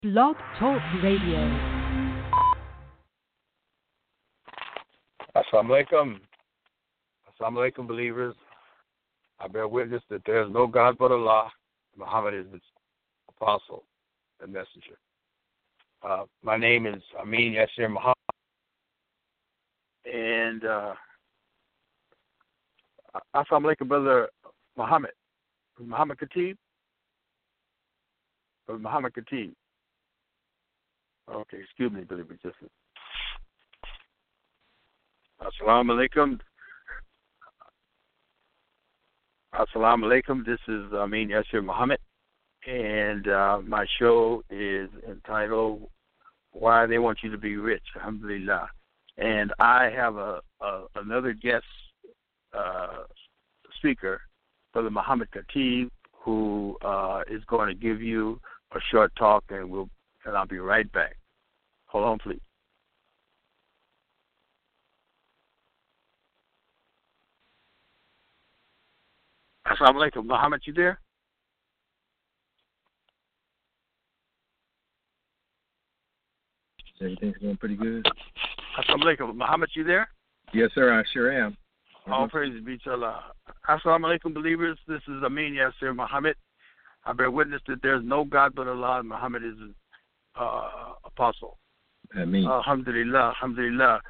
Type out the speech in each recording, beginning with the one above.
Blog Talk Radio. Assalamu alaikum. Assalamu alaikum, believers. I bear witness that there is no God but Allah. Muhammad is his apostle and messenger. My name is Amin Yasir Muhammad. And assalamu alaikum, brother Muhammad. Muhammad Khatib? Brother Muhammad Khatib. Okay, excuse me, brother. Just assalamu alaikum. Assalamu alaikum. This is Amin Yasir Muhammad, and my show is entitled "Why They Want You to Be Rich." Alhamdulillah. And I have another guest speaker, Brother Muhammad Khatib, who is going to give you a short talk, and I'll be right back. Hold on, please. Assalamu alaikum. Muhammad, you there? Everything's going pretty good. Assalamu alaikum. Muhammad, you there? Yes, sir, I sure am. All praises be to Allah. Assalamu alaikum, believers. This is Amin Yasir Muhammad. I bear witness that there is no God but Allah, and Muhammad is his apostle. Amin. Alhamdulillah, alhamdulillah.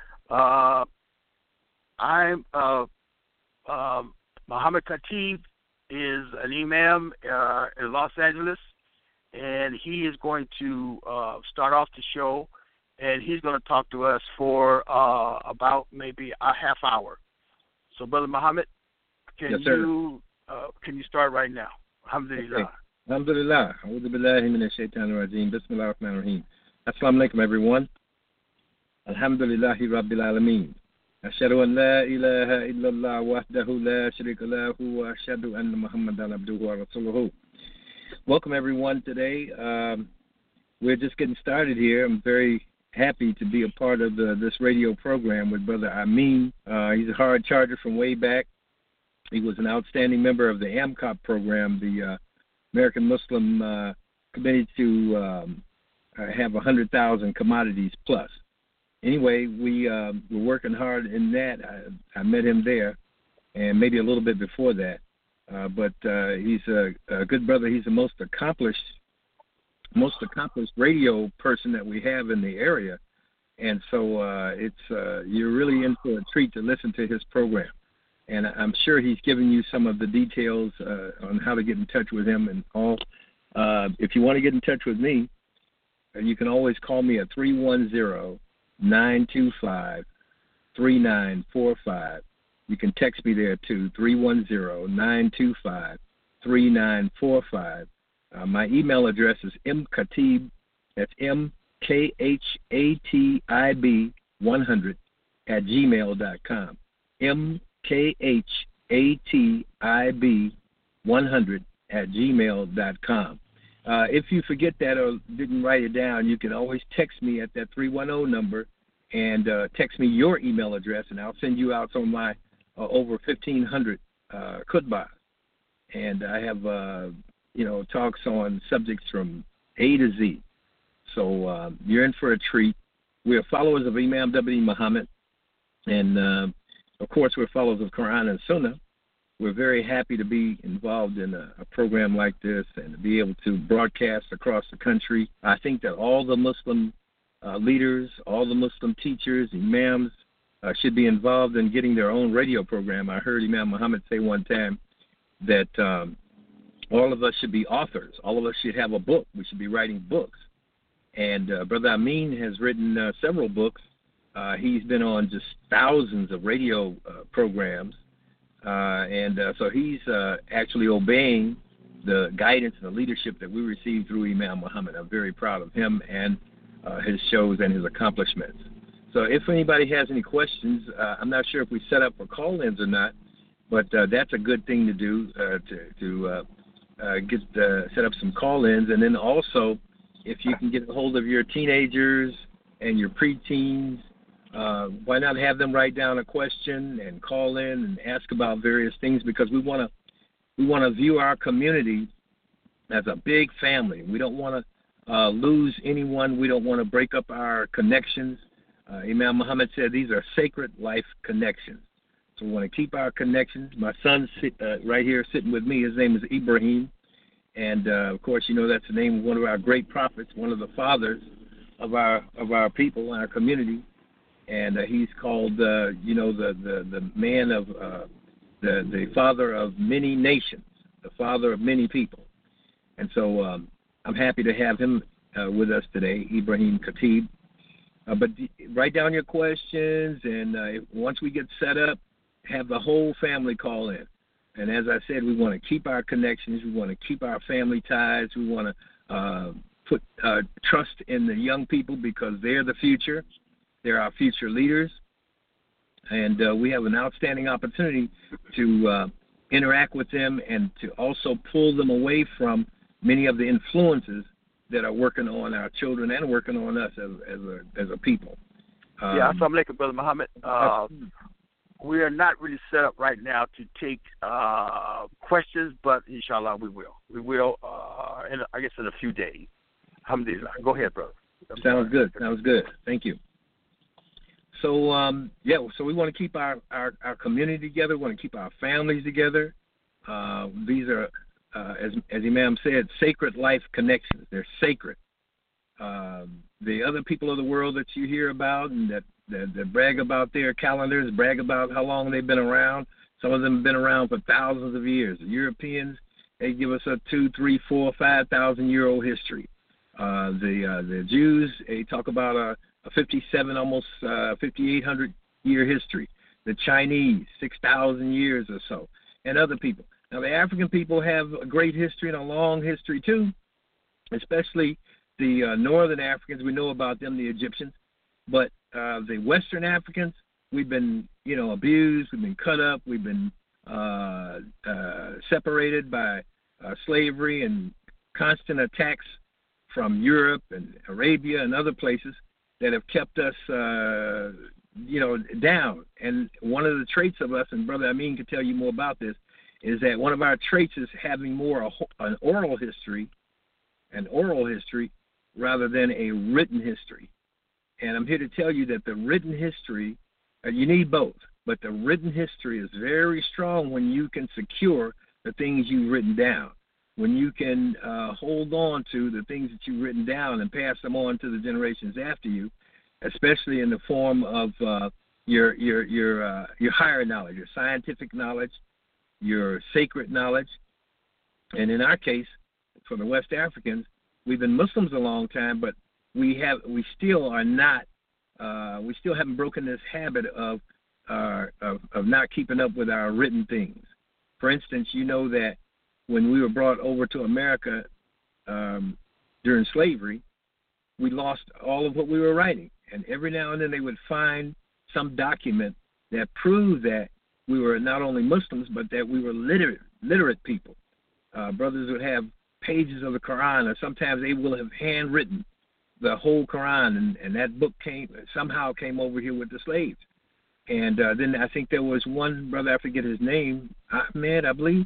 I'm Muhammad Khatib is an imam in Los Angeles, and he is going to start off the show, and he's going to talk to us for about maybe a half hour. So, Brother Muhammad, can you start right now? Alhamdulillah. Okay. Alhamdulillah. A'udhu billahi minash shaitanir rajim. Bismillahir rahmanir rahim. Assalamu alaikum, everyone. Alhamdulillahi rabbil alameen. Ashhadu an la ilaha illallah wahdahu la sharika lahu wa ashhadu anna Muhammadan abduhu wa rasuluhu. Welcome, everyone, today. We're just getting started here. I'm very happy to be a part of this radio program with Brother Amin. He's a hard charger from way back. He was an outstanding member of the AMCOP program, the American Muslim Committee to have 100,000 commodities plus. Anyway, we're working hard in that. I met him there, and maybe a little bit before that. But he's a good brother. He's the most accomplished radio person that we have in the area, and so you're really in for a treat to listen to his program. And I'm sure he's giving you some of the details on how to get in touch with him and all. If you want to get in touch with me, you can always call me at 310-925-3945. You can text me there too, 310-925-3945. My email address is mkhatib, that's MKHATIB 100 at gmail.com. MKHATIB 100 at gmail.com. If you forget that or didn't write it down, you can always text me at that 310 number and text me your email address, and I'll send you out some of my over 1,500 khutbahs. And I have, talks on subjects from A to Z. So you're in for a treat. We're followers of Imam W. Muhammad, and, of course, we're followers of Quran and Sunnah. We're very happy to be involved in a program like this and to be able to broadcast across the country. I think that all the Muslim leaders, all the Muslim teachers, imams should be involved in getting their own radio program. I heard Imam Muhammad say one time that all of us should be authors. All of us should have a book. We should be writing books. And Brother Amin has written several books. He's been on just thousands of radio programs. So he's actually obeying the guidance and the leadership that we received through Imam Muhammad. I'm very proud of him and his shows and his accomplishments. So if anybody has any questions, I'm not sure if we set up for call-ins or not, but that's a good thing to do, to set up some call-ins. And then also, if you can get a hold of your teenagers and your preteens, why not have them write down a question and call in and ask about various things, because we want to view our community as a big family. We don't want to lose anyone. We don't want to break up our connections. Imam Muhammad said these are sacred life connections. So we want to keep our connections. My son's right here sitting with me. His name is Ibrahim. And, of course, you know that's the name of one of our great prophets, one of the fathers of our people, our community. And he's called, the man of the father of many nations, the father of many people. And so I'm happy to have him with us today, Ibrahim Khatib. But write down your questions, and once we get set up, have the whole family call in. And as I said, we want to keep our connections. We want to keep our family ties. We want to put trust in the young people because they're the future. They're our future leaders. And we have an outstanding opportunity to interact with them and to also pull them away from many of the influences that are working on our children and working on us as a people. Assalamu alaikum, Brother Muhammad. We are not really set up right now to take questions, but inshallah we will. We will, in a few days. Alhamdulillah. Go ahead, brother. Sounds good. Thank you. So, so we want to keep our community together. We want to keep our families together. These are, as Imam said, sacred life connections. They're sacred. The other people of the world that you hear about and that brag about their calendars, brag about how long they've been around. Some of them have been around for thousands of years. The Europeans, they give us a 2,000, 3,000, 4,000, 5,000-year-old history. The Jews, they talk about a 57, almost 5,800-year history. The Chinese, 6,000 years or so, and other people. Now, the African people have a great history and a long history, too, especially the northern Africans. We know about them, the Egyptians. But the Western Africans, we've been, abused. We've been cut up. We've been separated by slavery and constant attacks from Europe and Arabia and other places that have kept us, down. And one of the traits of us, and Brother Amin can tell you more about this, is that one of our traits is having more an oral history rather than a written history. And I'm here to tell you that the written history, you need both, but the written history is very strong when you can secure the things you've written down, when you can hold on to the things that you've written down and pass them on to the generations after you, especially in the form of your higher knowledge, your scientific knowledge, your sacred knowledge. And in our case, for the West Africans, we've been Muslims a long time, but we still haven't broken this habit of not keeping up with our written things. For instance, you know that when we were brought over to America during slavery, we lost all of what we were writing. And every now and then they would find some document that proved that we were not only Muslims, but that we were literate people. Brothers would have pages of the Quran, or sometimes they will have handwritten the whole Quran, and that book somehow came over here with the slaves. And then I think there was one brother, I forget his name, Ahmed, I believe.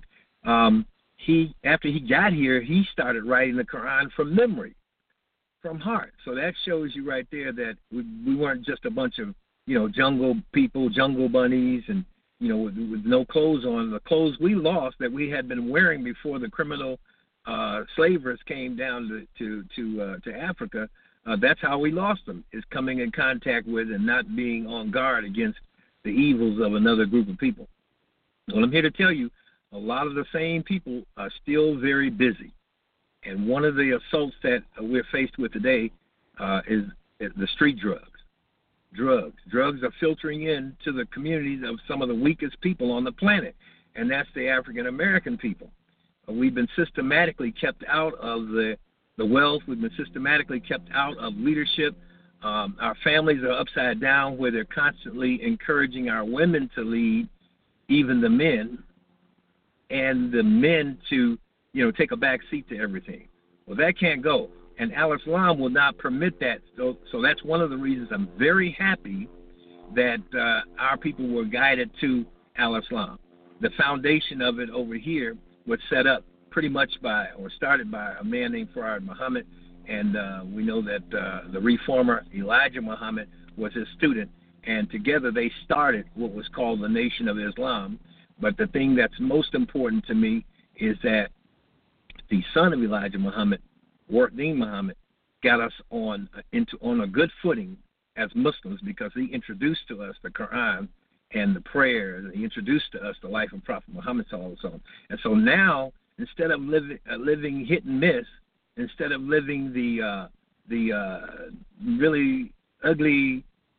After he got here, he started writing the Quran from memory, from heart. So that shows you right there that we weren't just a bunch of, jungle people, jungle bunnies, and, with no clothes on. The clothes we lost that we had been wearing before the criminal slavers came down to Africa, that's how we lost them, is coming in contact with and not being on guard against the evils of another group of people. Well, I'm here to tell you, a lot of the same people are still very busy. And one of the assaults that we're faced with today is the street drugs. Drugs are filtering into the communities of some of the weakest people on the planet, and that's the African American people. We've been systematically kept out of the wealth. We've been systematically kept out of leadership. Our families are upside down, where they're constantly encouraging our women to lead, even the men, and the men to, take a back seat to everything. Well, that can't go, and Al-Islam will not permit that. So that's one of the reasons I'm very happy that our people were guided to Al-Islam. The foundation of it over here was set up pretty much started by a man named Farad Muhammad, And we know that the reformer Elijah Muhammad was his student, and together they started what was called the Nation of Islam. But the thing that's most important to me is that the son of Elijah Muhammad, Warthdeen Muhammad, got us on a good footing as Muslims, because he introduced to us the Quran and the prayer. He introduced to us the life of Prophet Muhammad sallallahu alaihi wasallam. And so now, instead of living hit and miss, instead of living the really ugly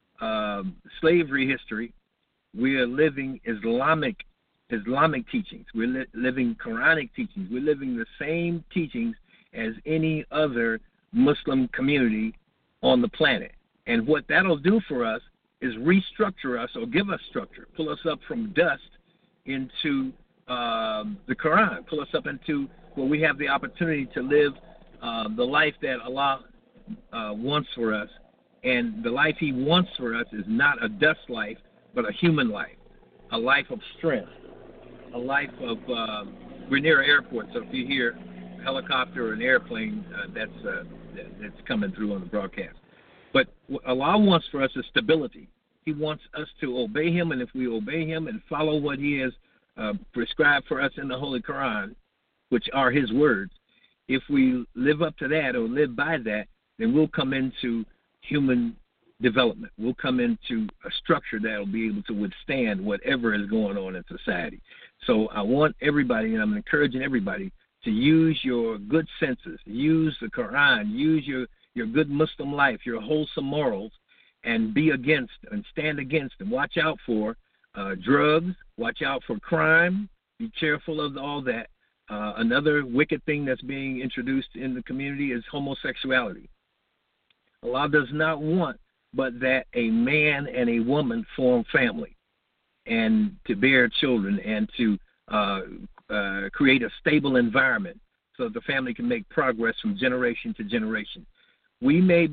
slavery history, we are living Islamic teachings. We're living Quranic teachings. We're living the same teachings as any other Muslim community on the planet. And what that'll do for us is restructure us, or give us structure, pull us up from dust into the Quran, pull us up into where we have the opportunity to live the life that Allah wants for us. And the life He wants for us is not a dust life, but a human life, a life of strength, a life of, we're near an airport, so if you hear a helicopter or an airplane, that's coming through on the broadcast. But what Allah wants for us is stability. He wants us to obey Him, and if we obey Him and follow what He has prescribed for us in the Holy Quran, which are His words, if we live up to that or live by that, then we'll come into human development. We'll come into a structure that will be able to withstand whatever is going on in society. So I want everybody, and I'm encouraging everybody, to use your good senses, use the Quran, use your good Muslim life, your wholesome morals, and be against and stand against and watch out for drugs, watch out for crime, be careful of all that. Another wicked thing that's being introduced in the community is homosexuality. Allah does not want but that a man and a woman form family and to bear children and to create a stable environment so that the family can make progress from generation to generation. We may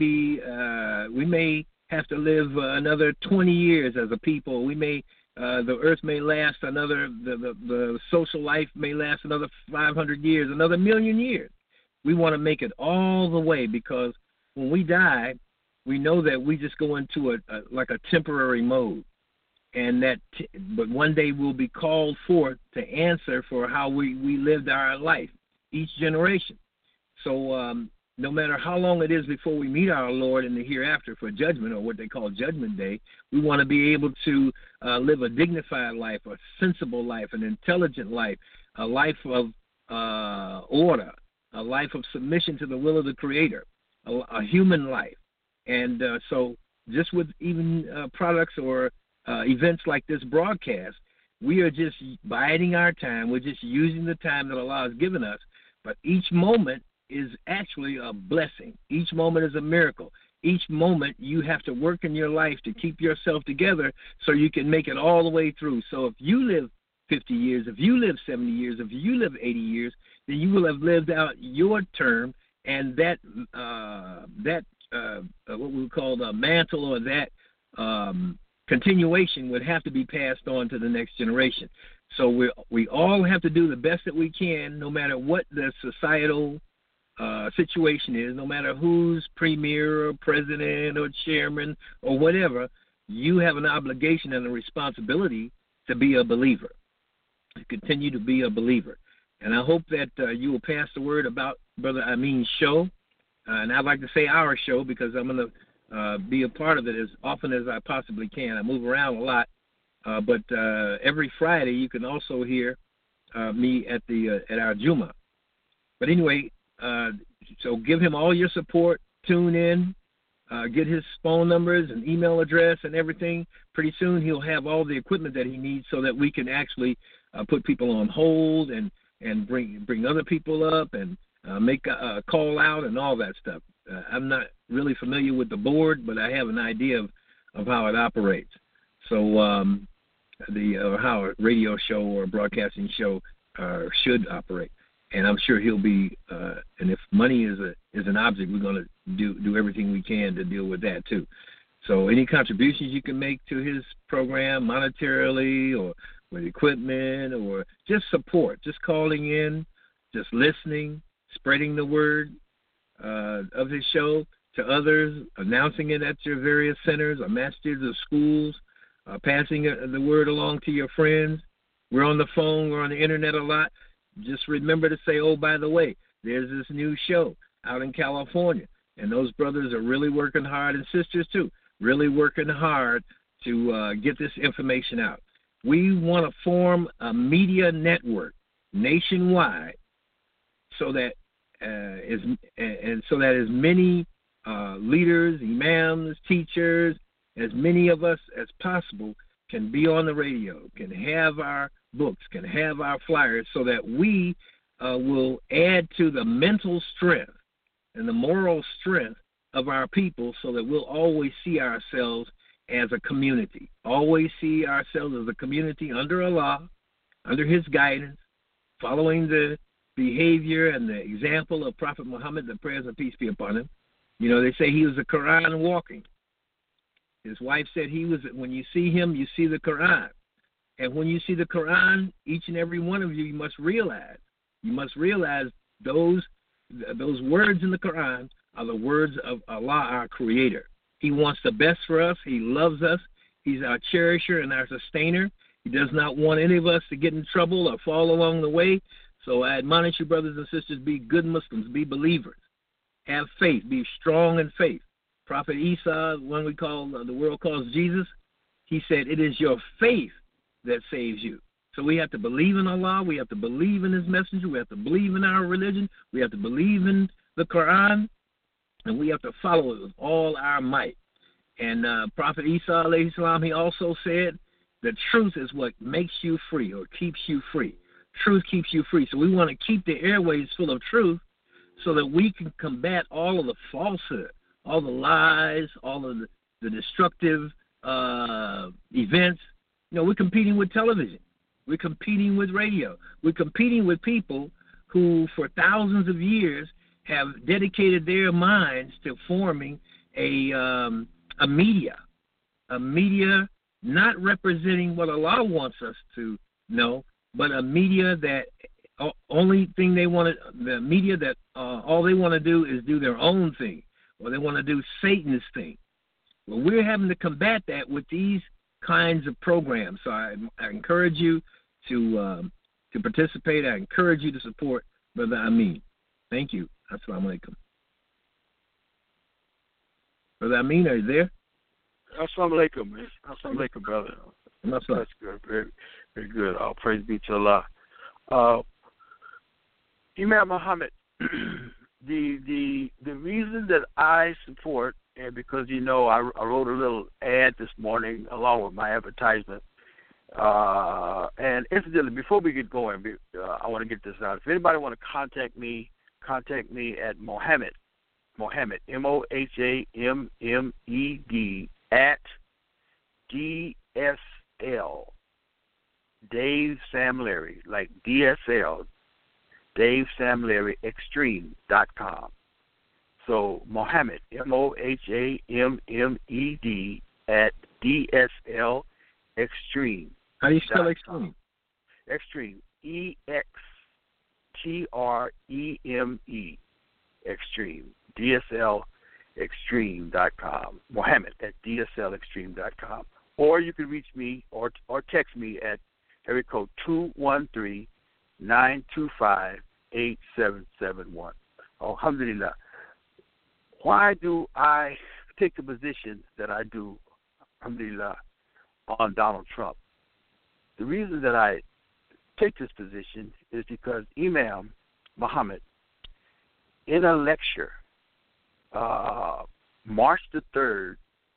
have to live another 20 years as a people. We may the earth may last another, the social life may last another 500 years, another 1,000,000 years. We want to make it all the way, because when we die, we know that we just go into a temporary mode, and but one day we'll be called forth to answer for how we lived our life, each generation. So no matter how long it is before we meet our Lord in the hereafter for judgment, or what they call Judgment Day, we want to be able to live a dignified life, a sensible life, an intelligent life, a life of order, a life of submission to the will of the Creator, a human life. And so just with even products or events like this broadcast, we are just biding our time. We're just using the time that Allah has given us. But each moment is actually a blessing. Each moment is a miracle. Each moment you have to work in your life to keep yourself together so you can make it all the way through. So if you live 50 years, if you live 70 years, if you live 80 years, then you will have lived out your term, and that what we call the mantle, or that continuation, would have to be passed on to the next generation. So we all have to do the best that we can, no matter what the societal situation is, no matter who's premier or president or chairman or whatever. You have an obligation and a responsibility to be a believer, to continue to be a believer. And I hope that you will pass the word about Brother Amin's show. And I'd like to say our show, because I'm going to be a part of it as often as I possibly can. I move around a lot. But every Friday you can also hear me at our Juma. But anyway, so give him all your support. Tune in. Get his phone numbers and email address and everything. Pretty soon he'll have all the equipment that he needs so that we can actually put people on hold and bring other people up and make a call out and all that stuff. I'm not really familiar with the board, but I have an idea of how it operates. So how a radio show or a broadcasting show should operate. And I'm sure he'll be, and if money is an object, we're going to do everything we can to deal with that too. So any contributions you can make to his program, monetarily or with equipment, or just support, just calling in, just listening, spreading the word, of his show to others, announcing it at your various centers or masters of schools, passing the word along to your friends. We're on the phone. We're on the internet a lot. Just remember to say, oh, by the way, there's this new show out in California. And those brothers are really working hard, and sisters too, really working hard to get this information out. We want to form a media network nationwide so that as many leaders, imams, teachers, as many of us as possible can be on the radio, can have our books, can have our flyers, so that we will add to the mental strength and the moral strength of our people, so that we'll always see ourselves as a community, always see ourselves as a community under Allah, under his guidance, following the behavior and the example of Prophet Muhammad, the prayers and peace be upon him. You know, they say he was the Quran walking. His wife said he was, when you see him, you see the Quran. And when you see the Quran, each and every one of you must realize those words in the Quran are the words of Allah, our Creator. He wants the best for us. He loves us. He's our cherisher and our sustainer. He does not want any of us to get in trouble or fall along the way. So I admonish you, brothers and sisters, be good Muslims, be believers. Have faith, be strong in faith. Prophet Isa, one the world calls Jesus, he said, it is your faith that saves you. So we have to believe in Allah, we have to believe in his messenger, we have to believe in our religion, we have to believe in the Quran, and we have to follow it with all our might. And Prophet Isa, alayhi salam, he also said, the truth is what makes you free or keeps you free. Truth keeps you free. So we want to keep the airways full of truth so that we can combat all of the falsehood, all the lies, all of the destructive events. You know, we're competing with television. We're competing with radio. We're competing with people who, for thousands of years, have dedicated their minds to forming a media not representing what Allah wants us to know, but a media that all they want to do is do their own thing, or they want to do Satan's thing. Well, we're having to combat that with these kinds of programs. So I encourage you to participate. I encourage you to support Brother Amin. Thank you. Assalamu alaikum. Brother Amin, are you there? Assalamu alaikum, man. Assalamu alaikum, brother. That's good. Very, very good. All praise be to Allah. Imam Muhammad, the reason that I support, and because, you know, I wrote a little ad this morning along with my advertisement. And incidentally, before we get going, I want to get this out. If anybody want to contact me at Mohammed, Mohammed, at DSL, Dave Sam Larry, like DSL, Dave Sam Larry Extreme.com. So Mohammed, Mohammed, at DSL Extreme. How do you spell Extreme? Extreme, EXTREME, Extreme, DSL Extreme.com. Mohammed at DSLExtreme.com. Or you can reach me or text me at area code 213-925-8771. Alhamdulillah. Why do I take the position that I do, alhamdulillah, on Donald Trump? The reason that I take this position is because Imam Muhammad, in a lecture, March the 3rd,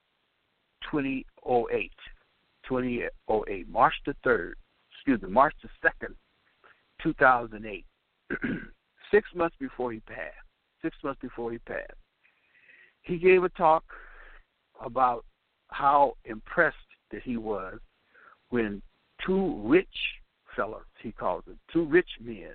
2008, March the 2nd, 2008, 6 months before he passed, he gave a talk about how impressed that he was when two rich fellas, he calls them, two rich men,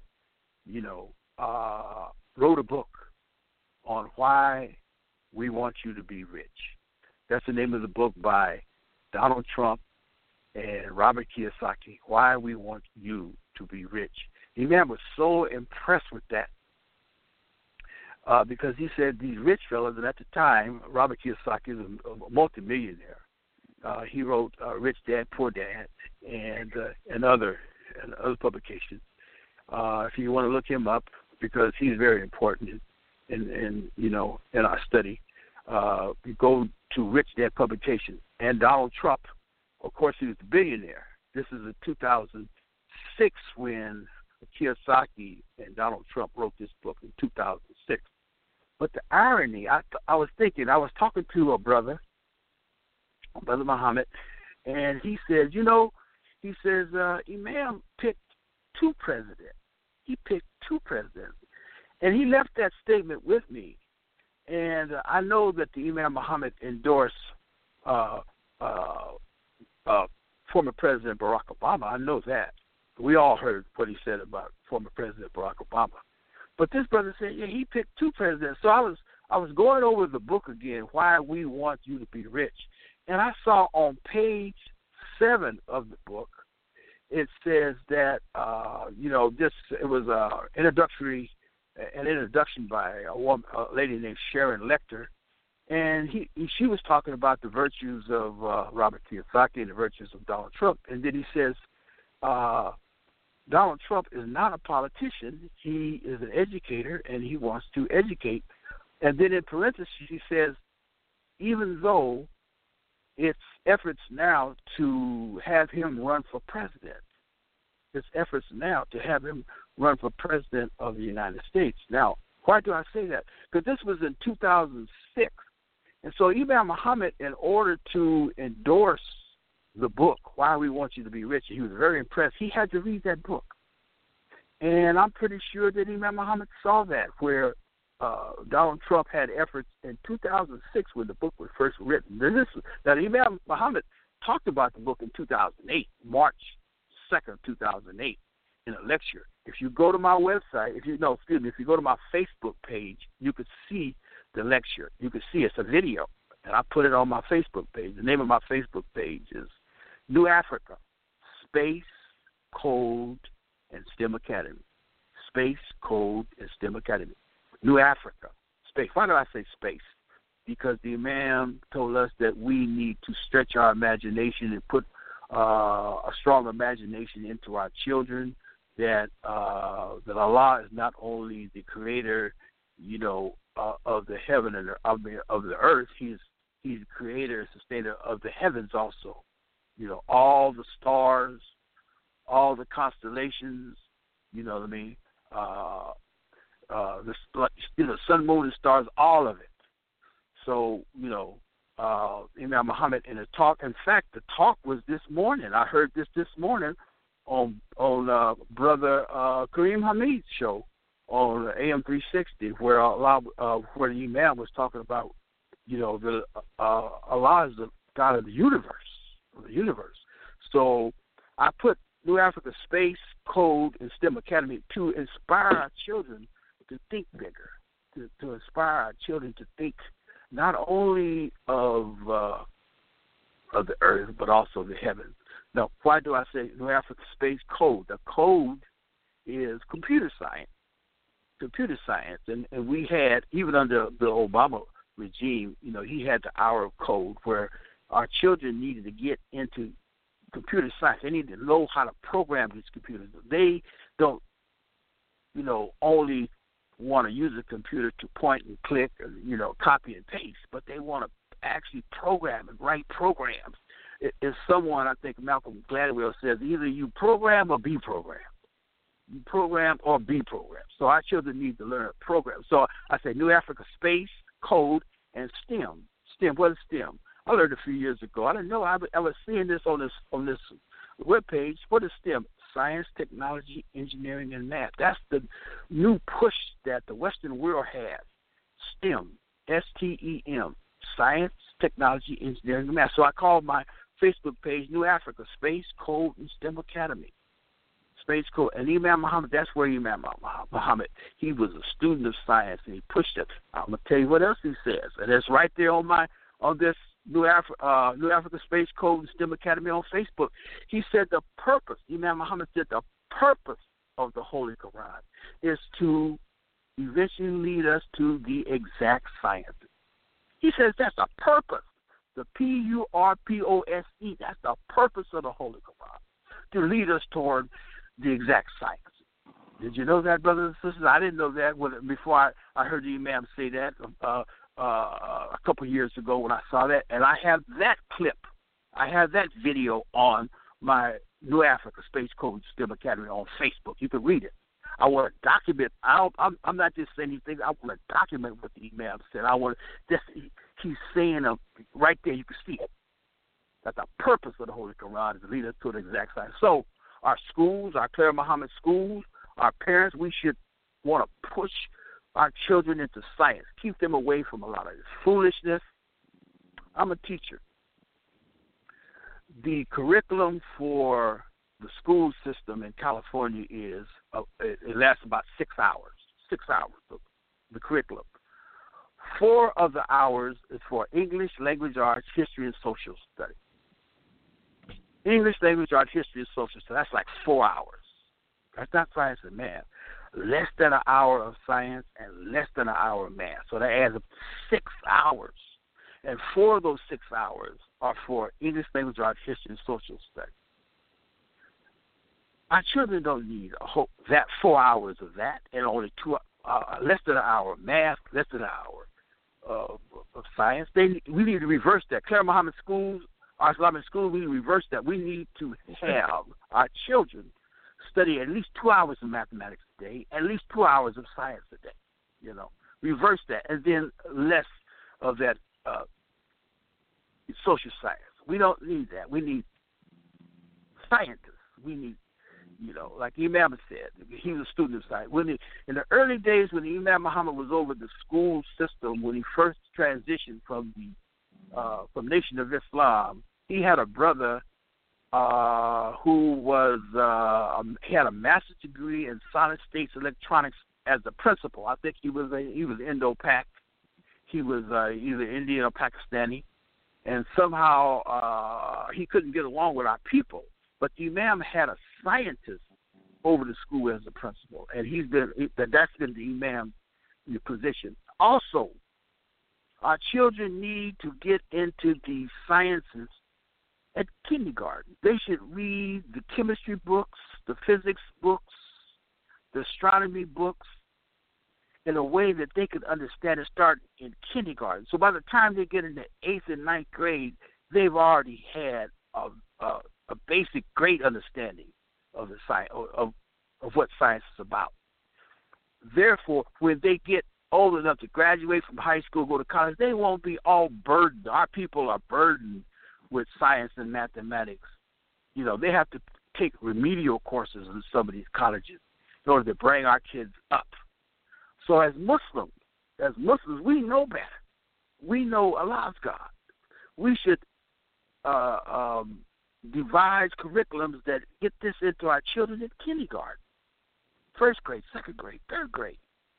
wrote a book on why we want you to be rich. That's the name of the book by Donald Trump and Robert Kiyosaki, Why We Want You to Be Rich. The man was so impressed with that because he said these rich fellas, and at the time, Robert Kiyosaki was a multimillionaire. He wrote Rich Dad, Poor Dad, and other publications. If you want to look him up, because he's very important in our study, you go to Rich Dad Publications. And Donald Trump, of course, he was the billionaire. This is in 2006 when Kiyosaki and Donald Trump wrote this book in 2006. But the irony, I was talking to a brother Muhammad, and he said, Imam picked two presidents. He picked two presidents. And he left that statement with me. And I know that the Imam Muhammad endorsed former President Barack Obama. I know that. We all heard what he said about former President Barack Obama. But this brother said, yeah, he picked two presidents. So I was going over the book again, Why We Want You to Be Rich. And I saw on page 7 of the book, it says that, it was an introduction by a lady named Sharon Lecter. And she was talking about the virtues of Robert Kiyosaki and the virtues of Donald Trump. And then he says, Donald Trump is not a politician. He is an educator, and he wants to educate. And then in parentheses, he says, even though it's efforts now to have him run for president, it's efforts now to have him run for president of the United States. Now, why do I say that? Because this was in 2006. And so Imam Muhammad, in order to endorse the book, Why We Want You to Be Rich, he was very impressed. He had to read that book. And I'm pretty sure that Imam Muhammad saw that, where Donald Trump had efforts in 2006 when the book was first written. Now, Imam Muhammad talked about the book in 2008, March 2nd, 2008, in a lecture. If you go to my website, if you go to my Facebook page, you could see the lecture. You can see it's a video, and I put it on my Facebook page. The name of my Facebook page is New Africa, Space, Code, and STEM Academy. Space, Code, and STEM Academy. New Africa, space. Why do I say space? Because the Imam told us that we need to stretch our imagination and put a strong imagination into our children, that Allah is not only the creator, of the heaven and of the earth. He's the creator and sustainer of the heavens also. All the stars, all the constellations. You know what I mean? The sun, moon, and stars, all of it. So Imam Muhammad in a talk. In fact, the talk was this morning. I heard this morning on Brother Kareem Hamid's show on AM 360, where where the Imam was talking about, Allah is the God of the universe. So I put New Africa Space, Code, and STEM Academy to inspire our children to think bigger, to inspire our children to think not only of the earth, but also the heavens. Now, why do I say New Africa Space, Code? The code is computer science. And we had, even under the Obama regime, he had the hour of code, where our children needed to get into computer science. They need to know how to program these computers. They don't, only want to use a computer to point and click or, copy and paste, but they want to actually program and write programs. It's someone, I think Malcolm Gladwell says, either you program or be programmed. You program or be programmed. So our children need to learn a program. So I say New Africa Space, Code, and STEM. STEM, what is STEM? I learned a few years ago. I didn't know. I was seeing this on this webpage. What is STEM? Science, technology, engineering, and math. That's the new push that the Western world has. STEM, STEM, science, technology, engineering, and math. So I called my Facebook page New Africa Space, Code, and STEM Academy. Space, Code. And Imam Muhammad, that's where Imam Muhammad, he was a student of science, and he pushed it. I'm going to tell you what else he says. And it's right there on this New Africa Space, Code, and STEM Academy on Facebook. He said the purpose, Imam Muhammad said the purpose of the Holy Quran is to eventually lead us to the exact sciences. He says that's the purpose. The P-U-R-P-O-S-E, that's the purpose of the Holy Quran, to lead us toward the exact sciences. Did you know that, brothers and sisters? I didn't know that before I heard the Imam say that a couple of years ago when I saw that. And I have that clip. I have that video on my New Africa Space Code STEM Academy on Facebook. You can read it. I want to document. I'm not just saying anything. I want to document what the Imam said. I want to he's saying right there. You can see it. That the purpose of the Holy Quran is to lead us to the exact science. So our schools, our Clara Muhammad schools, our parents, we should want to push our children into science. Keep them away from a lot of this foolishness. I'm a teacher. The curriculum for the school system in California is it lasts about 6 hours. 6 hours, the curriculum. 4 of the hours is for English, language arts, history, and social studies. English, language arts, history, and social studies. That's like 4 hours. That's not science and math. Less than an hour of science and less than an hour of math. So that adds up to 6 hours. And 4 of those 6 hours are for English, language arts, history, and social studies. Our children don't need that 4 hours of that and only less than an hour of math, less than an hour of science. We need to reverse that. Clara Muhammad schools, our Islamic schools, we need to reverse that. We need to have our children study at least 2 hours of mathematics a day, at least 2 hours of science a day. You know, reverse that, and then less of that social science. We don't need that. We need scientists. We need, like Imam said, he was a student of science. In the early days when Imam Muhammad was over the school system, when he first transitioned from Nation of Islam, he had a brother who he had a master's degree in solid states electronics as the principal. I think he was Indo-Pak. He was either Indian or Pakistani, and somehow he couldn't get along with our people. But the Imam had a scientist over the school as the principal, and that's been the Imam position. Also, our children need to get into the sciences at kindergarten. They should read the chemistry books, the physics books, the astronomy books in a way that they could understand and start in kindergarten. So by the time they get into 8th and 9th grade, they've already had a basic, great understanding of the science of what science is about. Therefore, when they get old enough to graduate from high school, go to college, they won't be all burdened. Our people are burdened with science and mathematics. They have to take remedial courses in some of these colleges in order to bring our kids up. So as Muslims, we know better. We know Allah's God. We should devise curriculums that get this into our children in kindergarten, 1st grade, 2nd grade, 3rd grade.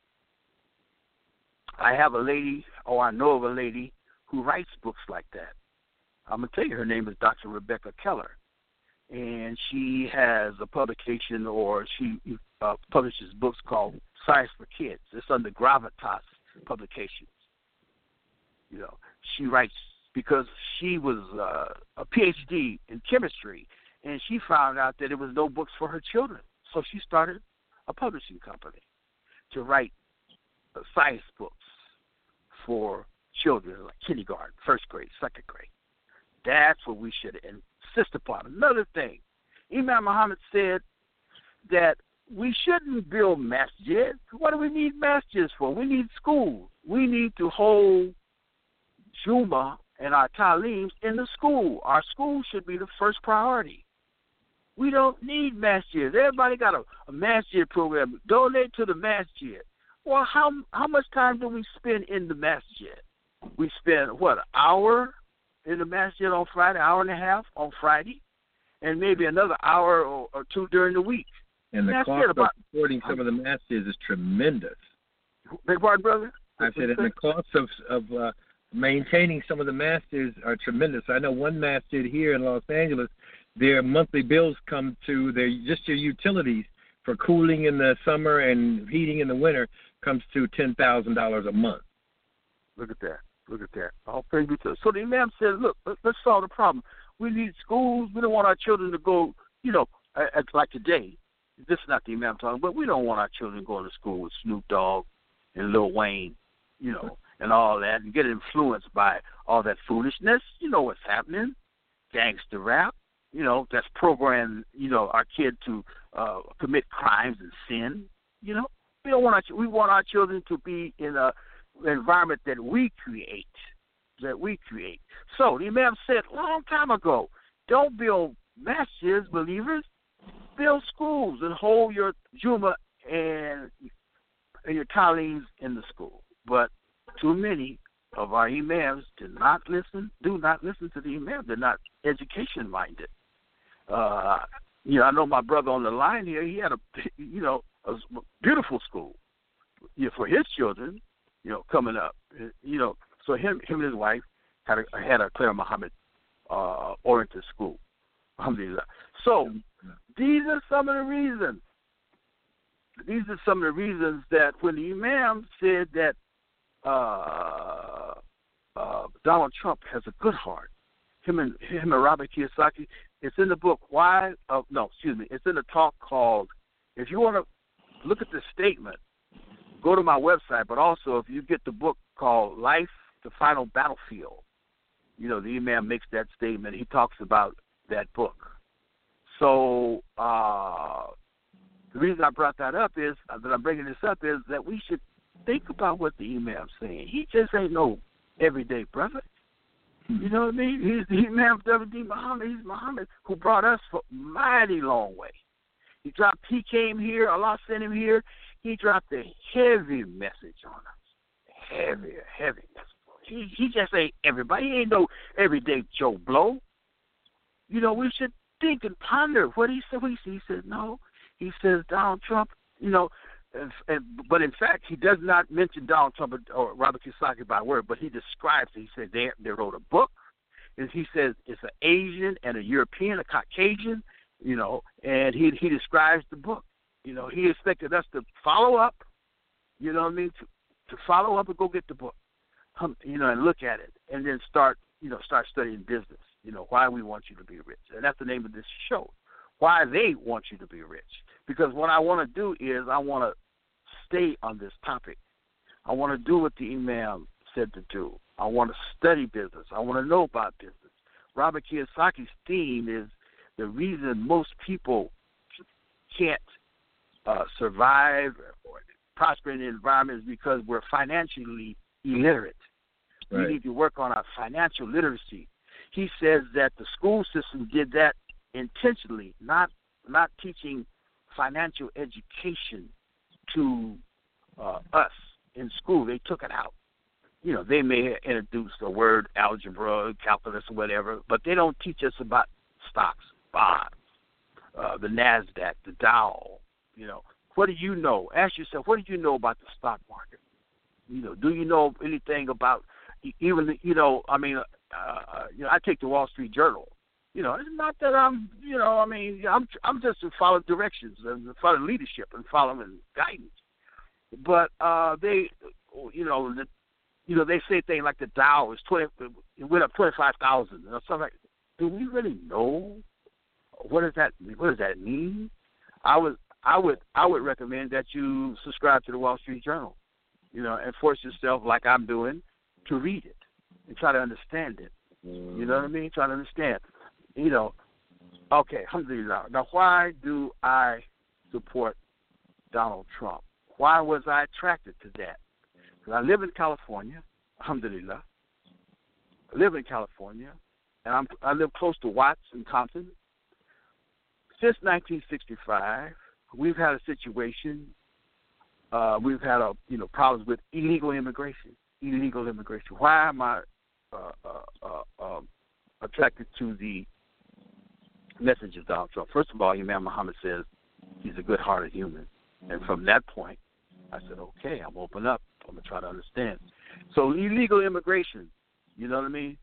I have a lady, or I know of a lady, who writes books like that. I'm going to tell you, her name is Dr. Rebecca Keller, and she has a publication, or she publishes books called Science for Kids. It's under Gravitas Publications. She writes because she was a PhD in chemistry, and she found out that there was no books for her children. So she started a publishing company to write science books for children, like kindergarten, 1st grade, 2nd grade. That's what we should insist upon. Another thing, Imam Muhammad said that we shouldn't build masjids. What do we need masjids for? We need schools. We need to hold Juma and our ta'aleems in the school. Our school should be the first priority. We don't need masjids. Everybody got a masjid program. Donate to the masjid. Well, how much time do we spend in the masjid? We spend, an hour in the masjid on Friday, hour and a half on Friday, and maybe another hour or 2 during the week. And the cost of supporting some of the masjids is tremendous. Beg pardon, brother? I said, and the cost of maintaining some of the masjids are tremendous. I know one masjid here in Los Angeles, their monthly bills come to just your utilities for cooling in the summer and heating in the winter comes to $10,000 a month. Look at that. Look at that. All praise be to God. So the Imam said, look, let's solve the problem. We need schools. We don't want our children to go, like today. This is not the Imam talking, but we don't want our children going to school with Snoop Dogg and Lil Wayne, and all that, and get influenced by all that foolishness. You know what's happening. Gangster rap, that's programming, our kid to commit crimes and sin. We don't want we want our children to be in an environment that we create. So the Imam said a long time ago, don't build masjids, believers. Build schools and hold your Juma and your Taleems in the school. But too many of our Imams do not listen to the Imam. They're not education-minded. I know my brother on the line here, he had a beautiful school, for his children, coming up. So him and his wife had a Claire Muhammad oriented school. Alhamdulillah. So these are some of the reasons. That when the Imam said that Donald Trump has a good heart, him and Robert Kiyosaki, it's in the book. It's in the talk called. If you want to look at the statement, go to my website. But also, if you get the book called Life: The Final Battlefield, the Imam makes that statement. He talks about that book. So the reason I brought that up is that I'm bringing this up is that we should think about what the Imam's saying. He just ain't no everyday brother. You know what I mean? He's the Imam W.D. Muhammad. He's Muhammad who brought us a mighty long way. He came here, Allah sent him here. He dropped a heavy message on us. Heavy message. He just ain't everybody. He ain't no everyday Joe Blow. We should think and ponder what he said. He said, no. He says Donald Trump, but in fact, he does not mention Donald Trump or Robert Kiyosaki by word, but he describes it. He said they wrote a book, and he says it's an Asian and a European, a Caucasian, and he describes the book. He expected us to follow up, to follow up and go get the book, and look at it, and then start studying business. Why we want you to be rich. And that's the name of this show, why they want you to be rich. Because what I want to do is I want to stay on this topic. I want to do what the Imam said to do. I want to study business. I want to know about business. Robert Kiyosaki's theme is the reason most people can't survive or prosper in the environment is because we're financially illiterate. Right. We need to work on our financial literacy. He says that the school system did that intentionally, not teaching financial education to us in school. They took it out. They may introduce the word algebra, calculus, or whatever, but they don't teach us about stocks, bonds, the NASDAQ, the Dow. What do you know? Ask yourself, what do you know about the stock market? Do you know anything about even, I take the Wall Street Journal. It's not that I'm just to follow directions and follow leadership and following guidance. But they say things like the Dow is it went up 25,000 or something. Do we really know what does that mean? I would recommend that you subscribe to the Wall Street Journal, and force yourself, like I'm doing, to read it and try to understand it. You know what I mean? Try to understand. Okay, alhamdulillah. Now, why do I support Donald Trump? Why was I attracted to that? Because I live in California, alhamdulillah. I live in California, and I live close to Watts and Compton. Since 1965, we've had a situation. We've had problems with illegal immigration. Why am I attracted to the message of Donald Trump? First of all, Imam Muhammad says he's a good-hearted human. And from that point, I said, okay, I'm open up. I'm going to try to understand. So illegal immigration, you know what I mean?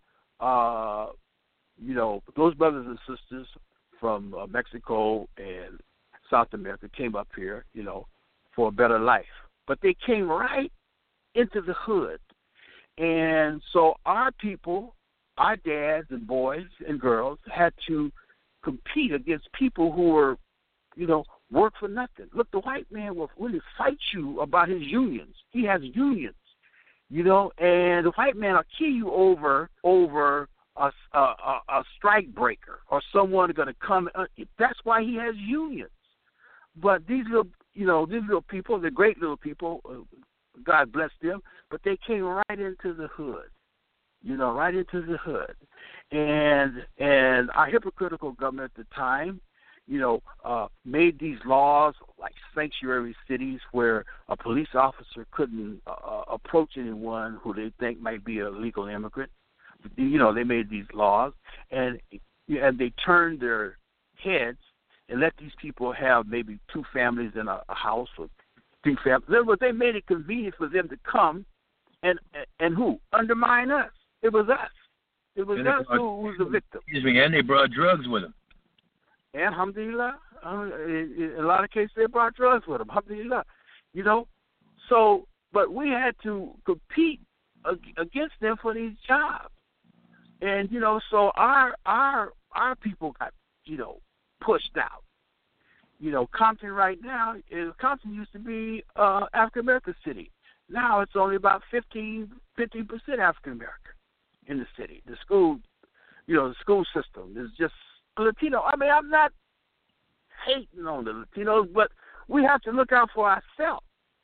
Those brothers and sisters from Mexico and South America came up here, for a better life. But they came right into the hood. And so our people, our dads and boys and girls had to compete against people who were, work for nothing. Look, the white man will really fight you about his unions. He has unions, and the white man will kill you over a strike breaker or someone going to come. That's why he has unions. But these little people, the great little people, God bless them, but they came right into the hood, right into the hood. And our hypocritical government at the time, made these laws like sanctuary cities where a police officer couldn't approach anyone who they think might be a legal immigrant. They made these laws, and they turned their heads and let these people have maybe 2 families in a house or 3 families. They made it convenient for them to come and who? Undermine us. It was us. It was us who was the victim. Excuse me, and they brought drugs with them. And alhamdulillah, in a lot of cases they brought drugs with them. Alhamdulillah, So, but we had to compete against them for these jobs, and so our people got pushed out. Compton right now Compton used to be African American city. Now it's only about 15% African American in the city. The school, the school system is just Latino. I mean, I'm not hating on the Latinos, but we have to look out for ourselves,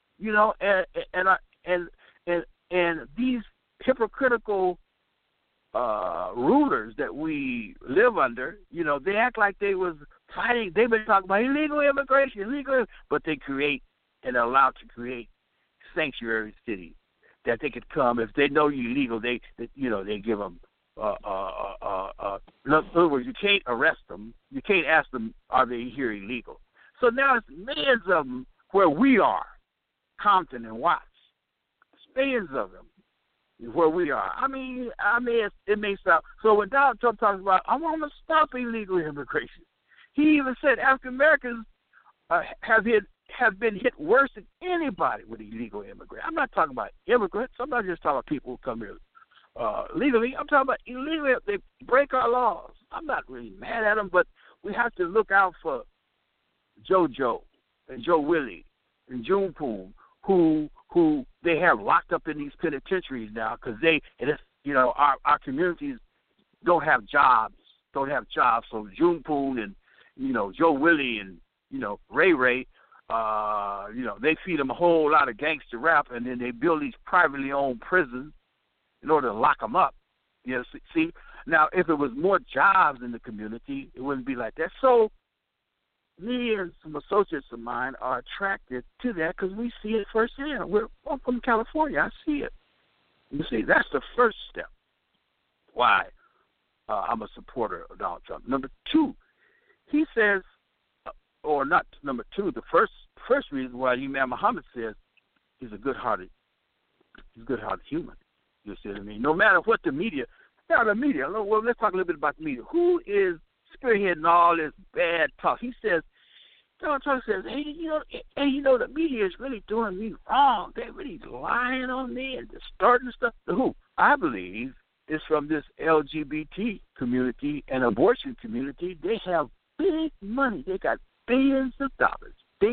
and these hypocritical rulers that we live under, they act like they was fighting. They've been talking about illegal immigration, but they create and are allowed to create sanctuary cities that they could come if they know you're illegal. They give them. In other words, you can't arrest them. You can't ask them, are they here illegal? So now it's millions of them where we are, Compton and Watts. It's millions of them where we are. I mean, it may sound. So when Donald Trump talks about, I want to stop illegal immigration, he even said African Americans have been hit worse than anybody with illegal immigration. I'm not talking about immigrants. I'm not just talking about people who come here legally. I'm talking about illegally. They break our laws. I'm not really mad at them, but we have to look out for JoJo and Joe Willie and June Poon, who they have locked up in these penitentiaries now because our communities don't have jobs. So June Poon and Joe Willie and Ray, they feed them a whole lot of gangster rap, and then they build these privately owned prisons in order to lock them up. See, now if it was more jobs in the community, it wouldn't be like that. So me and some associates of mine are attracted to that because we see it firsthand. I'm from California. I see it. You see, that's the first step why I'm a supporter of Donald Trump. Number 2, he says, or not number 2, the first reason why Imam Muhammad says he's a good-hearted human. You see what I mean? No matter what the media. Well, let's talk a little bit about the media. Who is spearheading all this bad talk? He says, Donald Trump says, hey, the media is really doing me wrong. They're really lying on me and distorting stuff. Who? I believe is from this LGBT community and abortion community. They have big money. They got billions of dollars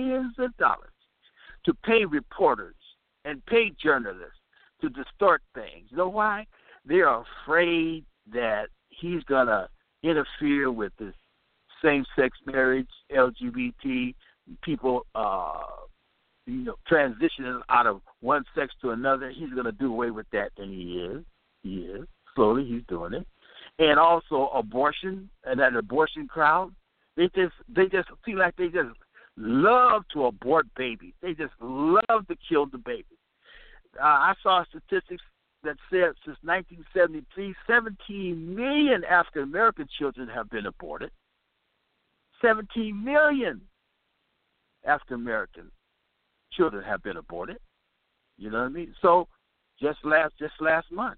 to pay reporters and pay journalists to distort things. You know why? They're afraid that he's going to interfere with this same-sex marriage, LGBT, people, transitioning out of one sex to another. He's going to do away with that, and he is. Slowly, he's doing it. And also abortion, and that abortion crowd, they just feel like they just love to abort babies. They just love to kill the baby. I saw statistics that said since 1973, 17 million African-American children have been aborted. 17 million African-American children have been aborted. You know what I mean? So just last month,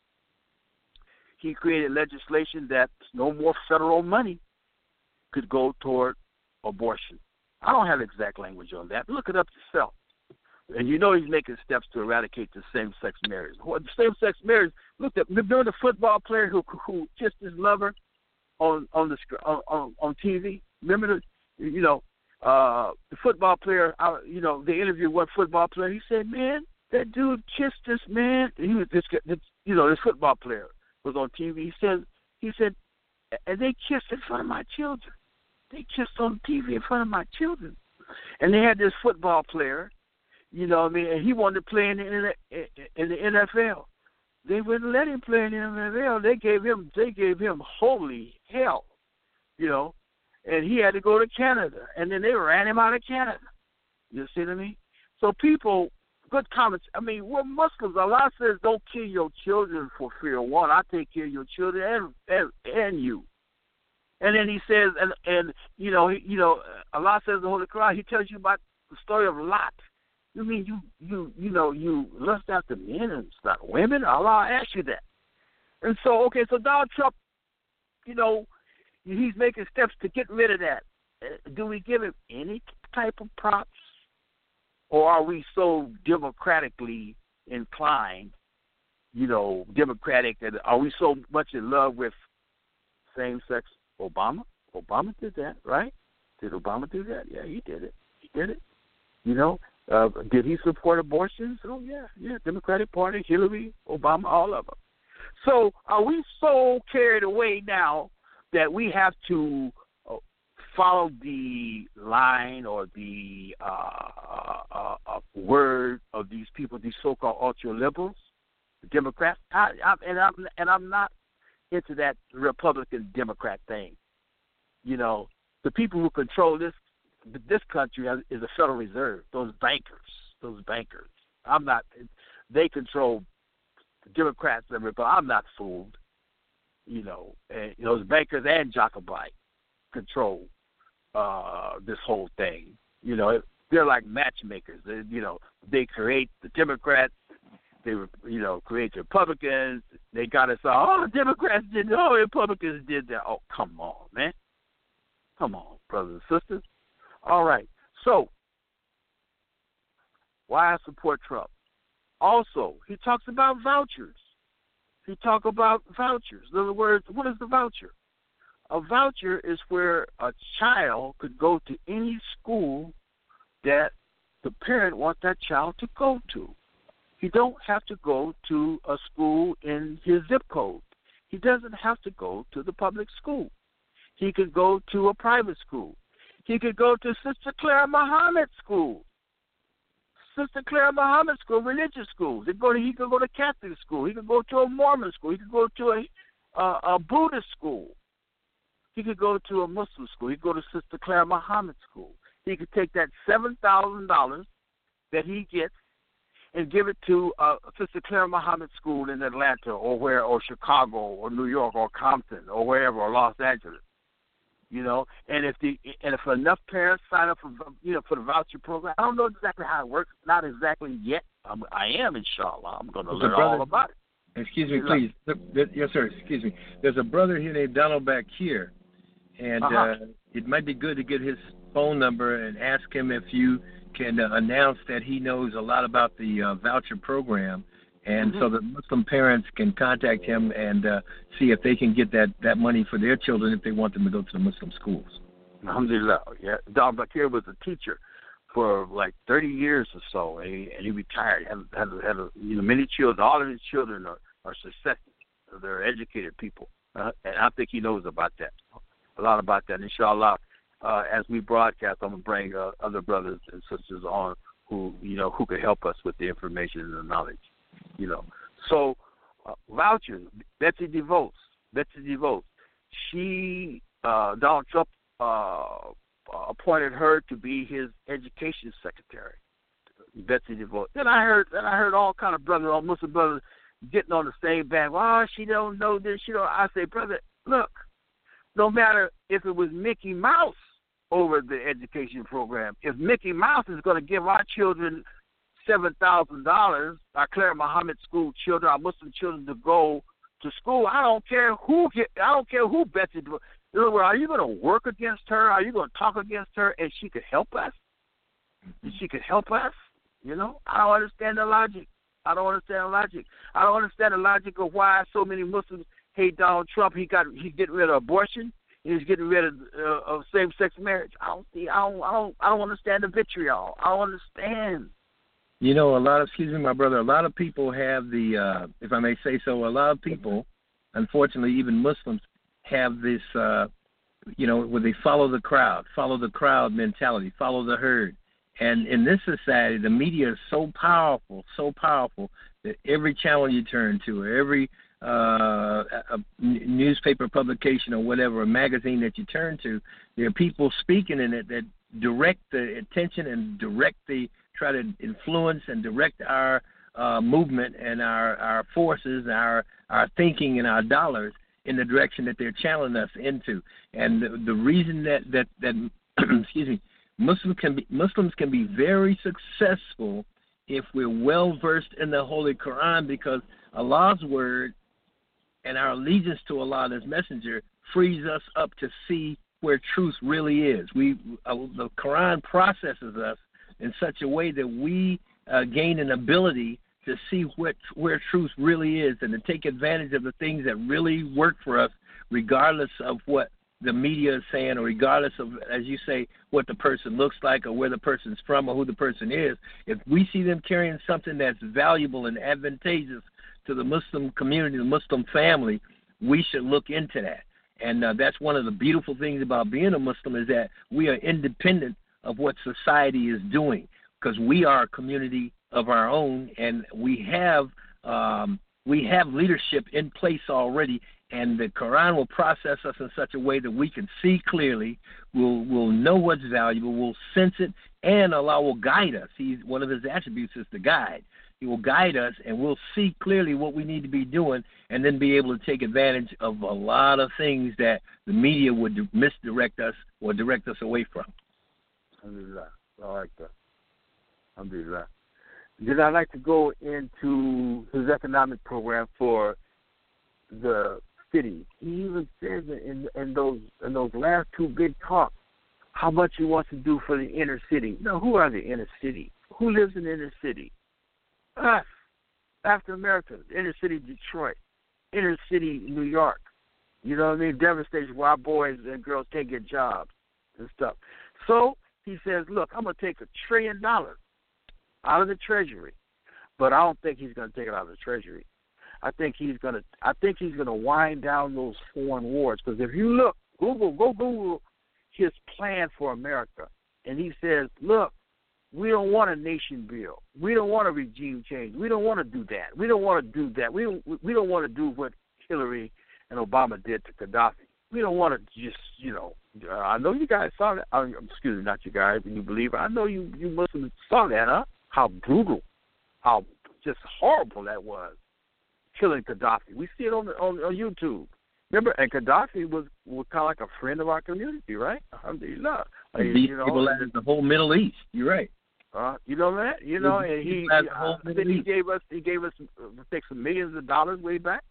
he created legislation that no more federal money could go toward abortion. I don't have exact language on that. Look it up yourself. And you know he's making steps to eradicate the same-sex marriage. The same-sex marriage, look at, remember the football player who kissed his lover on TV? Remember the football player, they interviewed one football player. He said, man, that dude kissed this man. He was this football player was on TV. He said, and they kissed in front of my children. They kissed on TV in front of my children. And they had this football player, and he wanted to play in the NFL. They wouldn't let him play in the NFL. They gave him holy hell, and he had to go to Canada. And then they ran him out of Canada. You see what I mean? So people, good comments. I mean, we're Muslims. Allah says, don't kill your children for fear of one. I take care of your children and you. And then he says, and Allah says in the Holy Quran, he tells you about the story of Lot. You mean you lust after men and not women? Allah asked you that. And so Donald Trump, he's making steps to get rid of that. Do we give him any type of props? Or are we so democratically inclined, democratic, that are we so much in love with same-sex? Obama did that, right? Did Obama do that? Yeah, he did it. Did he support abortions? Oh, yeah. Democratic Party, Hillary, Obama, all of them. So are we so carried away now that we have to follow the line or the word of these people, these so-called ultra-liberals, the Democrats? I'm not into that Republican-Democrat thing. The people who control this country is the Federal Reserve, those bankers. They control the Democrats and Republicans. I'm not fooled. And those bankers and Jacobite control this whole thing. They're like matchmakers. They create the Democrats. They create the Republicans. They got us all. Oh, Democrats did that. Oh, Republicans did that. Oh, come on, man. Come on, brothers and sisters. All right. So, why I support Trump? Also, he talks about vouchers. In other words, what is the voucher? A voucher is where a child could go to any school that the parent wants that child to go to. He don't have to go to a school in his zip code. He doesn't have to go to the public school. He could go to a private school. He could go to Sister Clara Muhammad School. Religious schools. He could go to Catholic school. He could go to a Mormon school. He could go to a Buddhist school. He could go to a Muslim school. He could go to Sister Clara Muhammad School. He could take that $7,000 that he gets and give it to Sister Clara Muhammad School in Atlanta or Chicago or New York or Compton or wherever, or Los Angeles. And if enough parents sign up for the voucher program, I don't know exactly how it works, not exactly yet. I am, inshallah. I'm going to learn all about it. Excuse me, please. Yes, sir. Excuse me. There's a brother here named Donald back here, and it might be good to get his phone number and ask him if you can announce that he knows a lot about the voucher program, and so that Muslim parents can contact him and see if they can get that money for their children if they want them to go to the Muslim schools. Alhamdulillah. Yeah, Don Bakir was a teacher for like 30 years or so, and he retired. Had many children. All of his children are successful. They're educated people, and I think he knows about that, a lot about that. Inshallah, as we broadcast, I'm gonna bring other brothers and sisters on who could help us with the information and the knowledge. So vouchers. Betsy DeVos. She Donald Trump appointed her to be his education secretary. Betsy DeVos. Then I heard all kind of brothers, all Muslim brothers, getting on the same band. Oh, she don't know this. I say, brother, look. No matter if it was Mickey Mouse over the education program, if Mickey Mouse is going to give our children $7,000, our Clara Muhammad School children, our Muslim children, to go to school, I don't care who Betsy. In other words, are you going to work against her? Are you going to talk against her, and she could help us? And she could help us? You know, I don't understand the logic. I don't understand the logic of why so many Muslims hate Donald Trump. He's getting rid of abortion. He's getting rid of same-sex marriage. I don't understand the vitriol. I don't understand. You know, excuse me, my brother, a lot of people have if I may say so, a lot of people, unfortunately, even Muslims, have this, where they follow the crowd mentality, follow the herd. And in this society, the media is so powerful that every channel you turn to, or every a newspaper publication or whatever, a magazine that you turn to, there are people speaking in it that direct the attention and try to influence and direct our movement and our forces, our thinking and our dollars in the direction that they're channeling us into. And the reason that excuse me, Muslims can be very successful if we're well versed in the Holy Quran, because Allah's word and our allegiance to Allah and His Messenger frees us up to see where truth really is. The Quran processes us in such a way that we gain an ability to see where truth really is and to take advantage of the things that really work for us, regardless of what the media is saying, or regardless of, as you say, what the person looks like or where the person's from or who the person is. If we see them carrying something that's valuable and advantageous to the Muslim community, the Muslim family, we should look into that. And that's one of the beautiful things about being a Muslim, is that we are independent of what society is doing, because we are a community of our own, and we have leadership in place already. And the Quran will process us in such a way that we can see clearly, we'll know what's valuable, we'll sense it, and Allah will guide us. One of His attributes is to guide. He will guide us, and we'll see clearly what we need to be doing, and then be able to take advantage of a lot of things that the media would misdirect us or direct us away from. Alhamdulillah. I like that. Alhamdulillah. Then I'd like to go into his economic program for the city. He even says in those last two big talks how much he wants to do for the inner city. Now, who are the inner city? Who lives in the inner city? Us, African Americans, inner city Detroit, inner city New York. You know what I mean? Devastation where our boys and girls can't get jobs and stuff. So he says, look, I'm going to take $1 trillion out of the Treasury, but I don't think he's going to take it out of the Treasury. I think he's going to wind down those foreign wars, because if you look, Google his plan for America, and he says, look, we don't want a nation bill. We don't want a regime change. We don't want to do that. We don't want to do that. We don't want to do what Hillary and Obama did to Gaddafi. We don't want to just, I know you guys saw that. Excuse me, not you guys, you believe it. I know you Muslims saw that, huh? How brutal, how just horrible that was, killing Gaddafi. We see it on YouTube. Remember, and Gaddafi was kind of like a friend of our community, right? Alhamdulillah. These people in the whole Middle East. You're right. You know that? And he gave us some millions of dollars way back.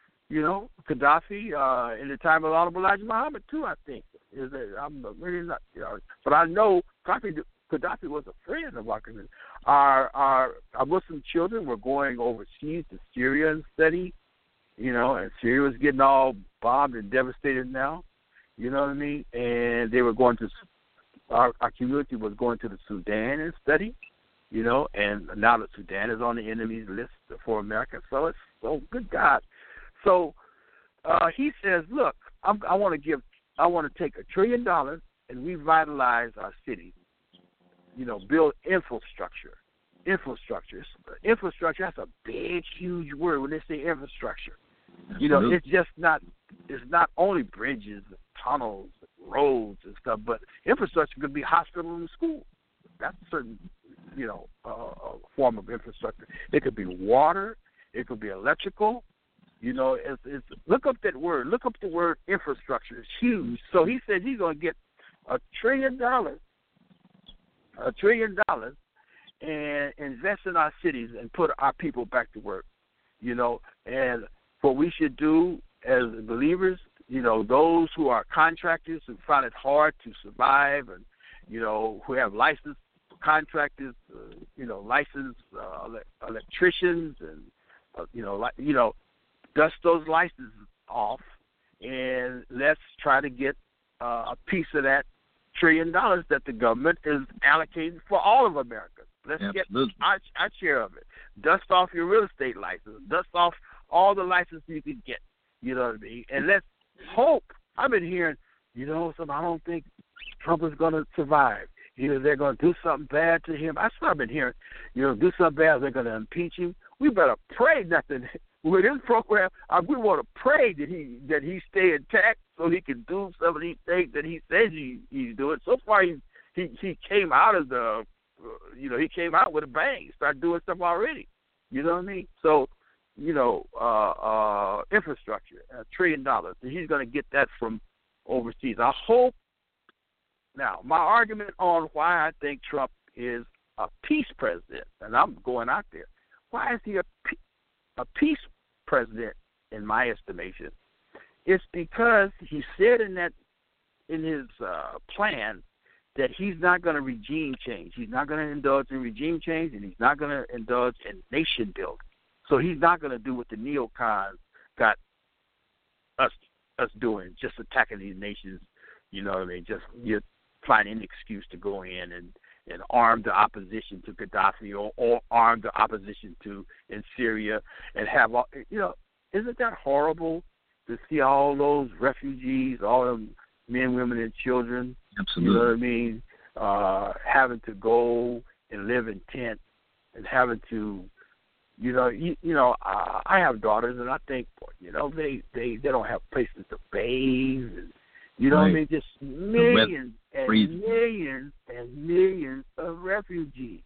Gaddafi in the time of Honorable Elijah Muhammad too, I think. I'm really not, but I know Gaddafi was a friend of our community. Our Muslim children were going overseas to Syria and study, and Syria was getting all bombed and devastated now. You know what I mean? And they were going to our community was going to the Sudan and study, and now the Sudan is on the enemy's list for America. So it's good God. So he says, look, I want to take $1 trillion and revitalize our cities. Build infrastructure. Infrastructure, that's a big, huge word when they say infrastructure. It's not only bridges, tunnels, roads and stuff, but infrastructure could be hospital and school. That's a certain, form of infrastructure. It could be water. It could be electrical. It's look up that word. Look up the word infrastructure. It's huge. So he said he's going to get $1 trillion and invest in our cities and put our people back to work, and what we should do as believers, those who are contractors who find it hard to survive, and who have licensed contractors, licensed electricians, and dust those licenses off, and let's try to get a piece of that $1 trillion that the government is allocating for all of America. Let's get our share of it. Dust off your real estate license. Dust off all the licenses you can get. You know what I mean? And let's hope. I've been hearing, I don't think Trump is going to survive. Either they're going to do something bad to him. That's what I've been hearing. Do something bad, they're going to impeach him. We better pray nothing. With his program, we want to pray that he stay intact so he can do some of these things that he says he's doing. So far, he came out of the, he came out with a bang. He started doing stuff already. You know what I mean? So, infrastructure, $1 trillion. And he's going to get that from overseas. I hope. Now, my argument on why I think Trump is a peace president, and I'm going out there. Why is he a peace president, in my estimation? It's because he said in his plan that he's not going to regime change. He's not going to indulge in regime change, and he's not going to indulge in nation building. So he's not going to do what the neocons got us doing, just attacking these nations. You know what I mean? Just find any excuse to go in and arm the opposition to Gaddafi or arm the opposition in Syria and have all, isn't that horrible to see all those refugees, all them men, women, and children? Absolutely. You know what I mean? Having to go and live in tents and having to, I have daughters, and I think, they don't have places to bathe, and what I mean? Just millions and millions and millions of refugees.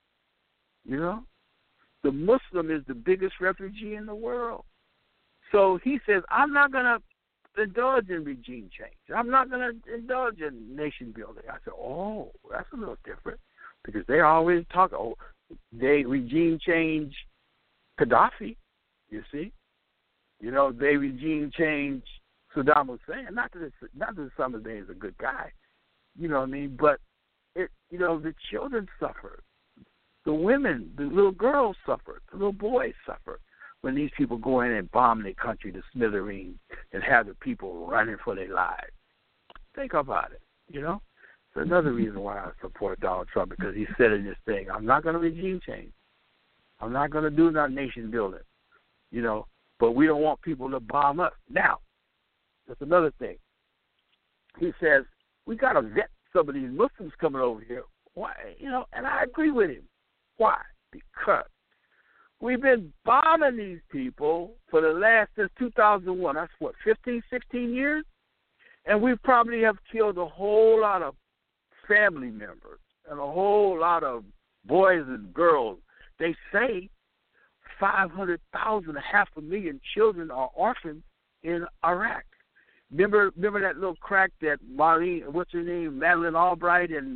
The Muslim is the biggest refugee in the world. So he says, I'm not going to indulge in regime change. I'm not going to indulge in nation building. I said, that's a little different, because they always talk, they regime change Gaddafi, you see. They regime change Saddam Hussein. Not that Saddam Hussein is a good guy, you know what I mean? But the children suffer, the women, the little girls suffer, the little boys suffer when these people go in and bomb their country to smithereens and have the people running for their lives. Think about it, It's another reason why I support Donald Trump, because he said in this thing, I'm not going to regime change. I'm not going to do that nation building, but we don't want people to bomb us. Now, that's another thing. He says, we got to vet some of these Muslims coming over here. Why? And I agree with him. Why? Because we've been bombing these people since 2001. That's 15, 16 years? And we probably have killed a whole lot of family members and a whole lot of boys and girls. They say 500,000, 500,000 children are orphans in Iraq. Remember that little crack that Madeleine Albright and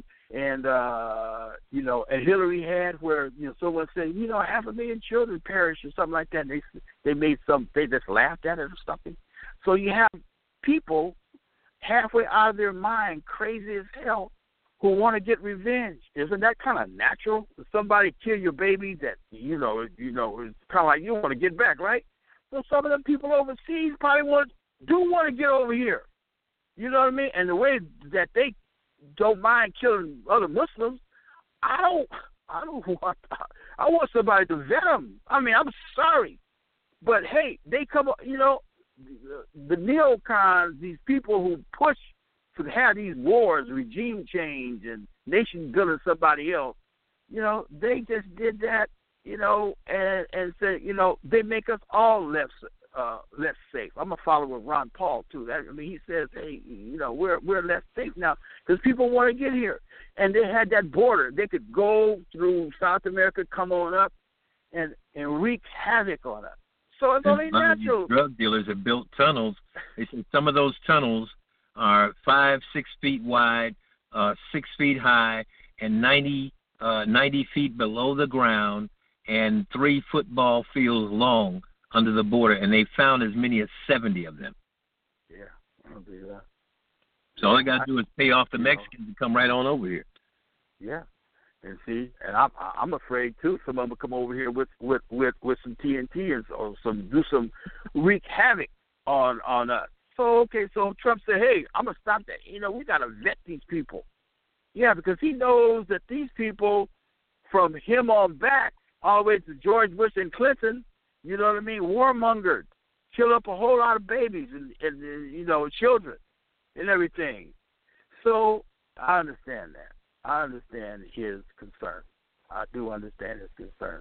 Hillary had, where someone said 500,000 children perished or something like that. And they just laughed at it or something. So you have people halfway out of their mind, crazy as hell, who want to get revenge. Isn't that kind of natural? If somebody kill your baby, that it's kind of like you want to get back, right? So some of them people overseas probably want to get over here. You know what I mean? And the way that they don't mind killing other Muslims, I want somebody to vet them. I mean, I'm sorry, but hey, they come. The neocons, these people who push to have these wars, regime change, and nation building somebody else, they just did that, and said, they make us all less safe. I'm a follower of Ron Paul too. He says, hey, we're less safe now because people want to get here, and they had that border. They could go through South America, come on up, and wreak havoc on us. So it's only natural. Drug dealers have built tunnels. They say some of those tunnels are 5-6 feet wide, 6 feet high, and 90 feet below the ground, and 3 football fields long under the border, and they found as many as 70 of them. Yeah, I'll do that. So all I got to do is pay off the Mexicans and come right on over here. Yeah, and see, and I'm afraid too. Some of them will come over here with some TNT or do some wreak havoc on us. So Trump said, hey, I'm gonna stop that. We gotta vet these people. Yeah, because he knows that these people, from him on back, all the way to George Bush and Clinton, you know what I mean, warmongered, kill up a whole lot of babies and children and everything. So I understand that. I understand his concern. I do understand his concern.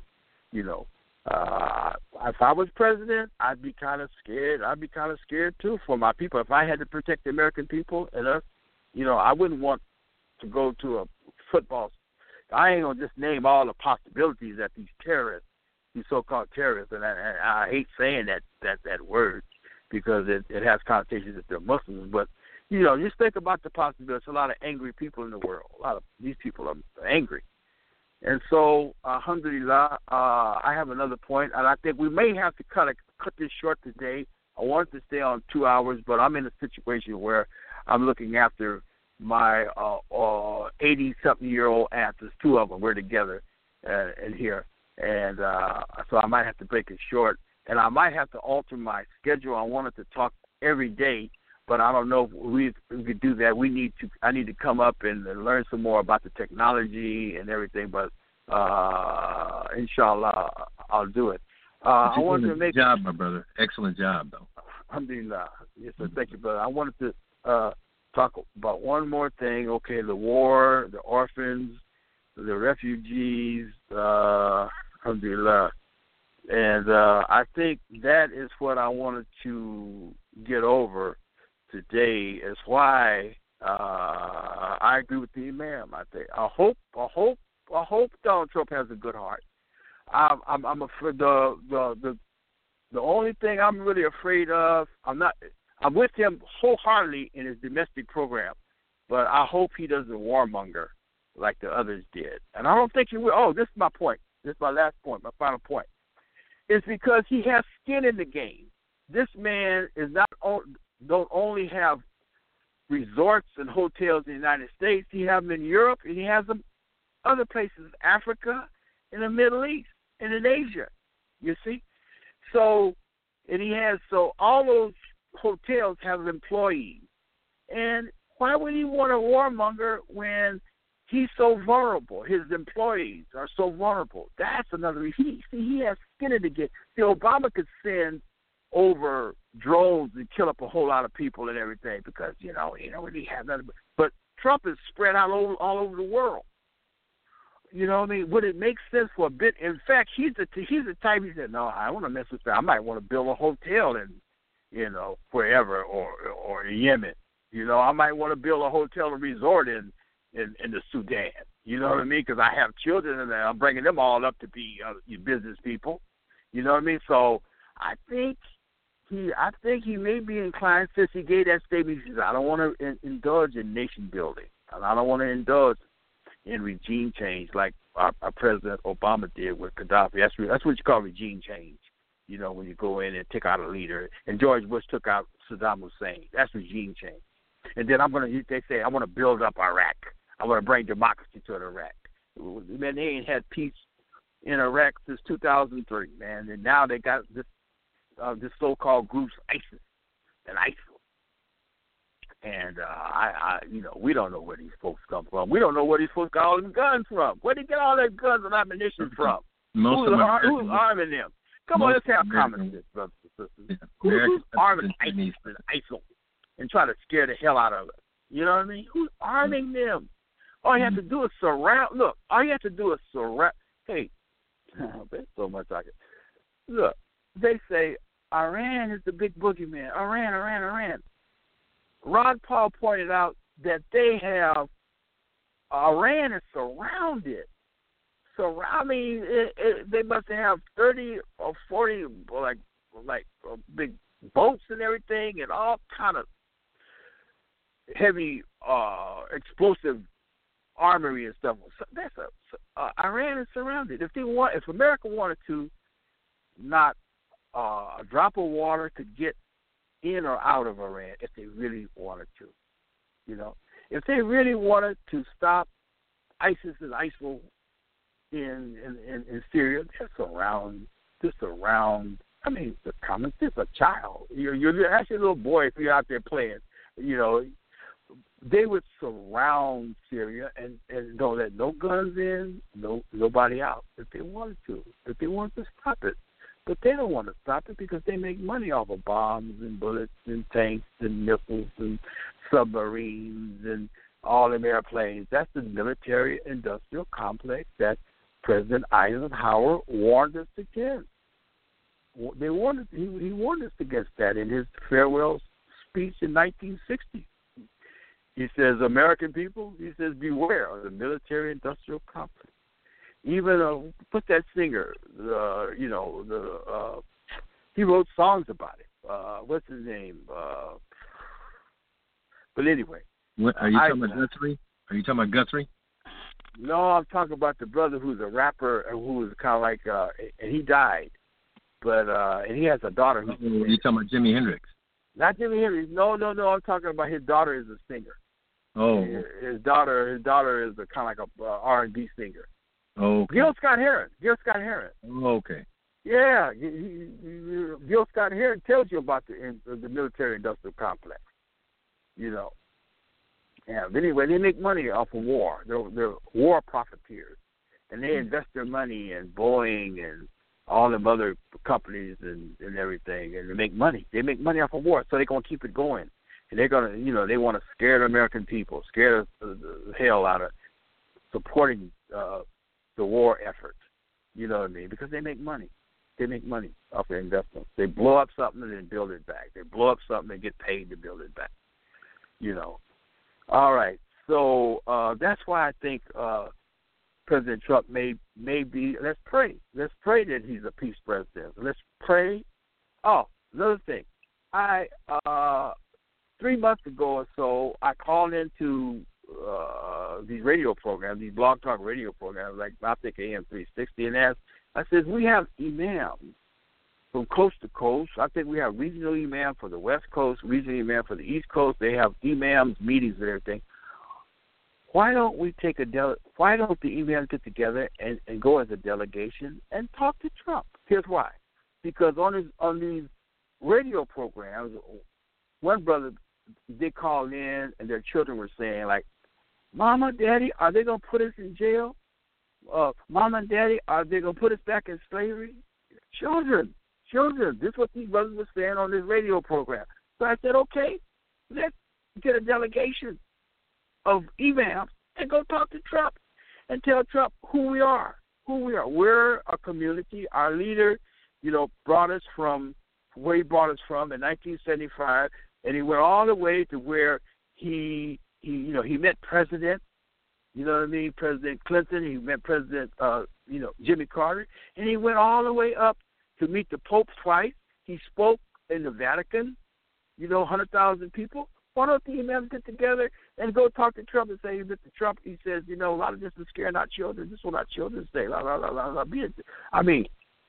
If I was president, I'd be kind of scared. I'd be kind of scared too for my people. If I had to protect the American people and us, I wouldn't want to go to a football. I ain't gonna just name all the possibilities that these terrorists, these so-called terrorists, and I hate saying that word because it has connotations that they're Muslims. But just think about the possibilities. There's a lot of angry people in the world. A lot of these people are angry. And so, alhamdulillah, I have another point, and I think we may have to cut this short today. I wanted to stay on 2 hours, but I'm in a situation where I'm looking after my 80-something-year-old aunt. There's two of them. We're together in here. And so I might have to break it short, and I might have to alter my schedule. I wanted to talk every day, but I don't know if we could do that. I need to come up and learn some more about the technology and everything, but inshallah, I'll do it. I wanted to make a job, my brother. Excellent job, though. Alhamdulillah. Yes, sir. Thank you, brother. I wanted to talk about one more thing. Okay, the war, the orphans, the refugees, alhamdulillah. And I think that is what I wanted to get over today, is why I agree with the Imam. I think I hope Donald Trump has a good heart. I'm afraid the only thing I'm really afraid of. I'm with him wholeheartedly in his domestic program, but I hope he doesn't warmonger like the others did. And I don't think he will. Oh, this is my point. This is my last point, my final point. It's because he has skin in the game. This man is don't only have resorts and hotels in the United States. He has them in Europe, and he has them other places, Africa, in the Middle East, and in Asia. You see, so all those hotels have employees, and why would he want a warmonger when he's so vulnerable? His employees are so vulnerable. That's another reason. He has skin in the game. See, Obama could send over drones and kill up a whole lot of people and everything because he don't really have nothing. But Trump is spread out all over the world. You know what I mean? Would it make sense for a bit? In fact, he's the type. He said, "No, I want to mess with that. I might want to build a hotel in, wherever or in Yemen. I might want to build a hotel and resort in the Sudan. You know what I mean? Because I have children and I'm bringing them all up to be business people. You know what I mean? So I think he may be inclined, since he gave that statement. He says, I don't want to indulge in nation building, and I don't want to indulge in regime change like our President Obama did with Gaddafi. That's what you call regime change. When you go in and take out a leader. And George Bush took out Saddam Hussein. That's regime change. And then they say, I want to build up Iraq. I want to bring democracy to Iraq. Man, they ain't had peace in Iraq since 2003, man. And now they got this so-called groups, ISIS and ISIL. And we don't know where these folks come from. We don't know where these folks got all them guns from. Where they get all their guns and ammunition from? Who's arming them? Come on, let's have common sense, brothers and sisters. Who's arming ISIS and ISIL and try to scare the hell out of it? You know what I mean? Who's arming them? All you have to do is surround. Look, all you have to do is surround. Hey, there's so much I can. Look, they say Iran is the big boogeyman. Iran. Ron Paul pointed out that Iran is surrounded. So I mean, they must have 30 or 40 like big boats and everything, and all kind of heavy explosive armory and stuff. So Iran is surrounded. If America wanted to, not a drop of water could get in or out of Iran if they really wanted to. You know, if they really wanted to stop ISIS and ISIL in Syria, just around. I mean, the comments. Just a child. You're actually a little boy if you're out there playing. You know, they would surround Syria and don't let no guns in, nobody out if they wanted to. If they wanted to stop it. But they don't want to stop it because they make money off of bombs and bullets and tanks and missiles and submarines and all them airplanes. That's the military-industrial complex that President Eisenhower warned us against. He warned us against that in his farewell speech in 1960. He says, American people, he says, beware of the military-industrial complex. Even put that singer, he wrote songs about it. What's his name? But anyway. Are you talking about Guthrie? Are you talking about Guthrie? No, I'm talking about the brother who's a rapper who was kind of like, and he died. But and he has a daughter. Are you talking about Jimi Hendrix? Not Jimi Hendrix. No. I'm talking about his daughter is a singer. Oh. His daughter is a kind of like a R&B singer. Oh. Okay. Gil Scott Heron. Oh, okay. Yeah, Gil Scott Heron tells you about the military-industrial complex. You know. Yeah. But anyway, they make money off of war. They're war profiteers, and they invest their money in Boeing and all them other companies and everything, and they make money. They make money off of war, so they're gonna keep it going. And they're gonna, they want to scare the American people, scare the hell out of supporting the war effort. You know what I mean? Because they make money. They make money off their investments. They blow up something and then build it back. They blow up something and get paid to build it back. You know. All right. So that's why I think President Trump may be. Let's pray. Let's pray that he's a peace president. Let's pray. Oh, another thing. 3 months ago or so, I called into these radio programs, these blog talk radio programs, like I think AM 360, and asked. I said, we have imams from coast to coast. I think we have regional imam for the West Coast, regional imam for the East Coast. They have imams meetings and everything. Why don't we why don't the imams get together and go as a delegation and talk to Trump? Here's why. Because on these radio programs, one brother, they called in and their children were saying, like, Mama, Daddy, are they going to put us in jail? Mama and Daddy, are they going to put us back in slavery? Children. This is what these brothers were saying on this radio program. So I said, okay, let's get a delegation of imams and go talk to Trump and tell Trump who we are. We're a community. Our leader, brought us from where he brought us from in 1975, and he went all the way to where he met President, President Clinton. He met President, Jimmy Carter, and he went all the way up to meet the Pope twice. He spoke in the Vatican, 100,000 people. Why don't the imams get together and go talk to Trump and say, Mr. Trump, he says, a lot of this is scaring our children. This is what our children say. La, la, la, la, la. I mean,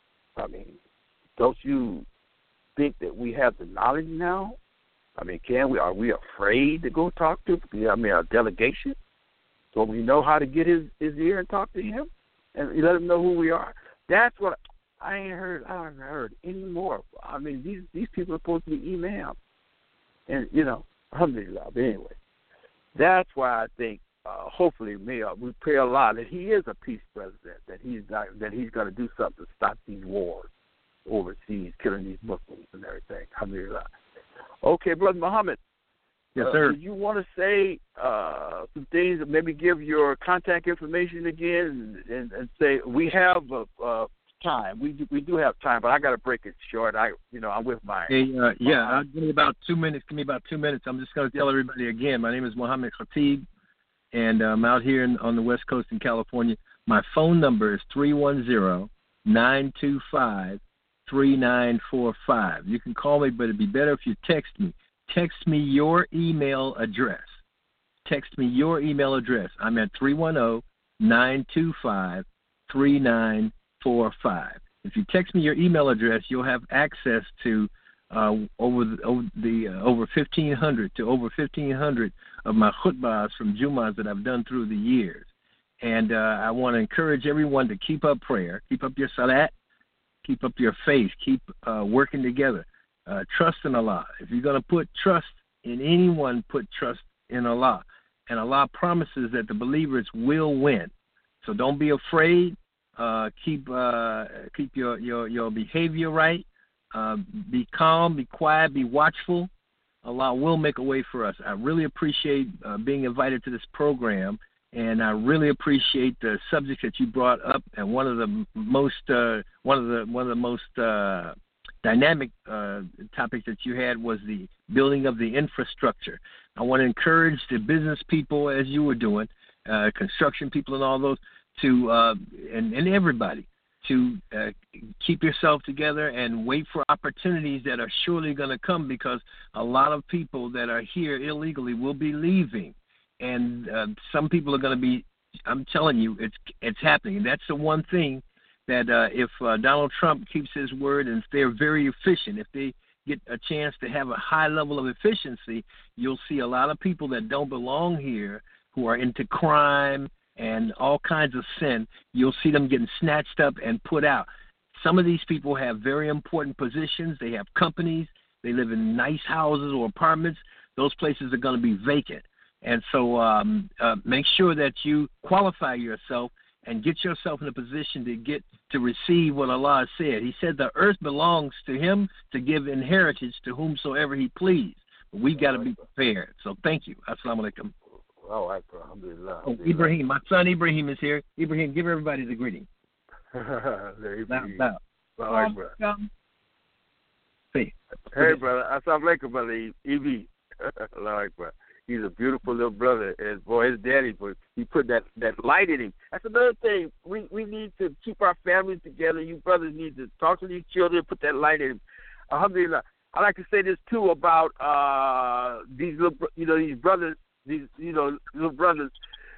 don't you think that we have the knowledge now? I mean, are we afraid to go talk to a delegation? So we know how to get his ear and talk to him and let him know who we are. That's what I haven't heard any more. I mean, these people are supposed to be imams. And, alhamdulillah. But anyway, that's why I think hopefully we pray a lot that he is a peace president, that he's going to do something to stop these wars overseas, killing these Muslims and everything. Alhamdulillah. Okay, Brother Muhammad. Yes, sir. Do you want to say some things, maybe give your contact information again and say we have time. We do have time, but I got to break it short. I'm with mine. Hey, give me about 2 minutes. I'm just going to tell everybody again. My name is Muhammad Khatib, and I'm out here on the West Coast in California. My phone number is 310-925-3945. You can call me, but it'd be better if you text me. Text me your email address. I'm at 310-925-3945. If you text me your email address, you'll have access to over 1,500 to over 1,500 of my khutbahs from Jummahs that I've done through the years. And I want to encourage everyone to keep up prayer, keep up your salat, keep up your faith, keep working together. Trust in Allah. If you're going to put trust in anyone, put trust in Allah. And Allah promises that the believers will win. So don't be afraid. Keep your behavior right. Be calm, be quiet, be watchful. Allah will make a way for us. I really appreciate being invited to this program, and I really appreciate the subject that you brought up. And one of the most dynamic topics that you had was the building of the infrastructure. I want to encourage the business people, as you were doing, construction people, and all those, to and everybody to keep yourself together and wait for opportunities that are surely going to come, because a lot of people that are here illegally will be leaving. And some people are going to be, I'm telling you, it's happening. And that's the one thing that if Donald Trump keeps his word and if they're very efficient, if they get a chance to have a high level of efficiency, you'll see a lot of people that don't belong here who are into crime and all kinds of sin. You'll see them getting snatched up and put out. Some of these people have very important positions. They have companies. They live in nice houses or apartments. Those places are going to be vacant. And so make sure that you qualify yourself and get yourself in a position to receive what Allah has said. He said the earth belongs to him to give inheritance to whomsoever he please. But we got to be prepared. So thank you. Assalamu alaikum. All right, bro. Alhamdulillah. Oh, Ibrahim, my son Ibrahim is here. Ibrahim, give everybody the greeting. Now. All right, bro. Hey, brother. Assalamu alaikum, brother. Evie. All right, bro. He's a beautiful little brother. And boy, his daddy, he put that light in him. That's another thing. We need to keep our families together. You brothers need to talk to these children, put that light in them. Alhamdulillah. I like to say this too about these little, these brothers, little brothers,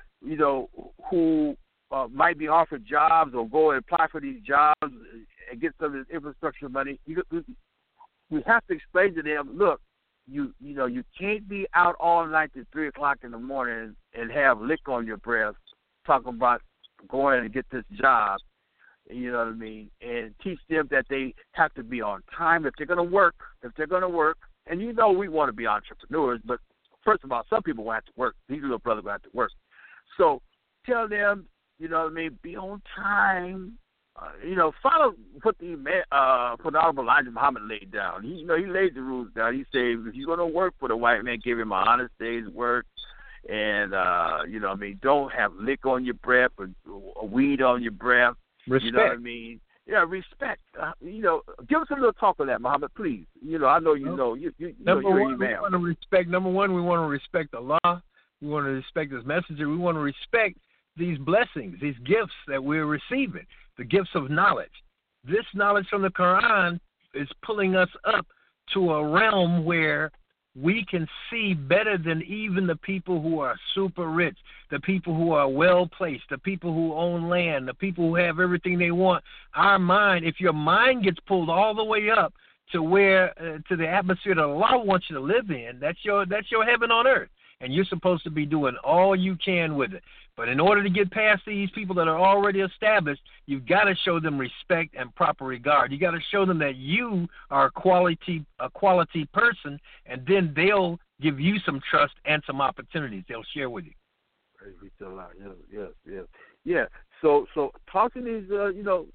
who might be offered jobs or go and apply for these jobs and get some of this infrastructure money. We have to explain to them, look, you can't be out all night to 3 o'clock in the morning and have lick on your breath talking about going and get this job. You know what I mean? And teach them that they have to be on time if they're going to work. And we want to be entrepreneurs, but first of all, some people will have to work. These little brothers will have to work. So tell them, be on time. Follow what the Honorable Elijah Muhammad laid down. He laid the rules down. He said, if you're going to work for the white man, give him an honest day's work. And, don't have lick on your breath or weed on your breath. Respect. You know what I mean? Yeah, respect. Give us a little talk on that, Muhammad, please. I know you know. You're an imam. Number one, we want to respect Allah. We want to respect His messenger. We want to respect these blessings, these gifts that we're receiving, the gifts of knowledge. This knowledge from the Quran is pulling us up to a realm where we can see better than even the people who are super rich, the people who are well-placed, the people who own land, the people who have everything they want. Our mind, if your mind gets pulled all the way up to where to the atmosphere that Allah wants you to live in, that's your heaven on earth. And you're supposed to be doing all you can with it. But in order to get past these people that are already established, you've got to show them respect and proper regard. You got to show them that you are a quality person, and then they'll give you some trust and some opportunities they'll share with you. Praise be to Allah. Yes. Yeah. So talk to these little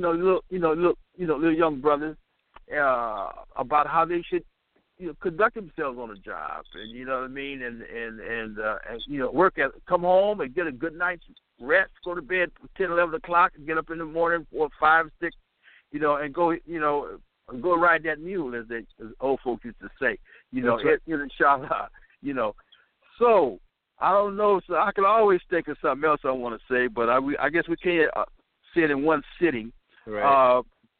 young brothers about how they should conduct themselves on a job, and you know what I mean, and come home and get a good night's rest, go to bed 10, 11 o'clock, and get up in the morning 4, 5, 6, and go ride that mule, as old folks used to say, right. Inshallah, So I don't know, so I can always think of something else I want to say, but I guess we can't say it in one sitting. Right.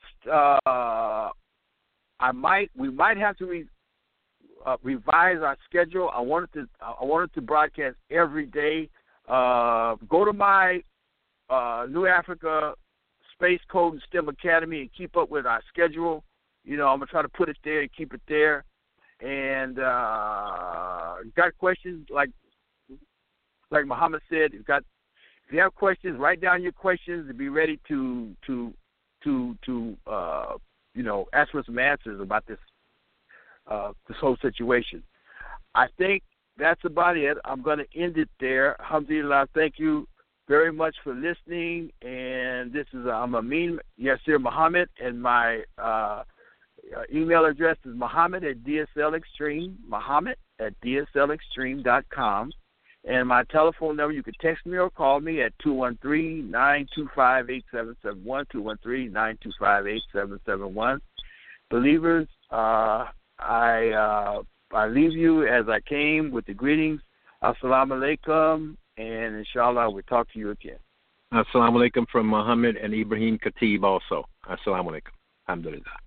We might have to revise our schedule. I wanted to broadcast every day. Go to my New Africa Space Code and STEM Academy and keep up with our schedule. I'm going to try to put it there and keep it there. And got questions, like Muhammad said, if you have questions, write down your questions and be ready to ask for some answers about this whole situation. I think that's about it. I'm going to end it there. Alhamdulillah, thank you very much for listening. And this is I'm Amin Yasir Muhammad, and my email address is Muhammad@DSLExtreme, Muhammad@DSLExtreme.com. And my telephone number, you can text me or call me at 213-925-8771, 213-925-8771. Believers, I leave you as I came with the greetings. Assalamu alaikum, and inshallah we'll talk to you again. Assalamu alaikum from Muhammad and Ibrahim Khatib also. Assalamu alaikum. Alhamdulillah.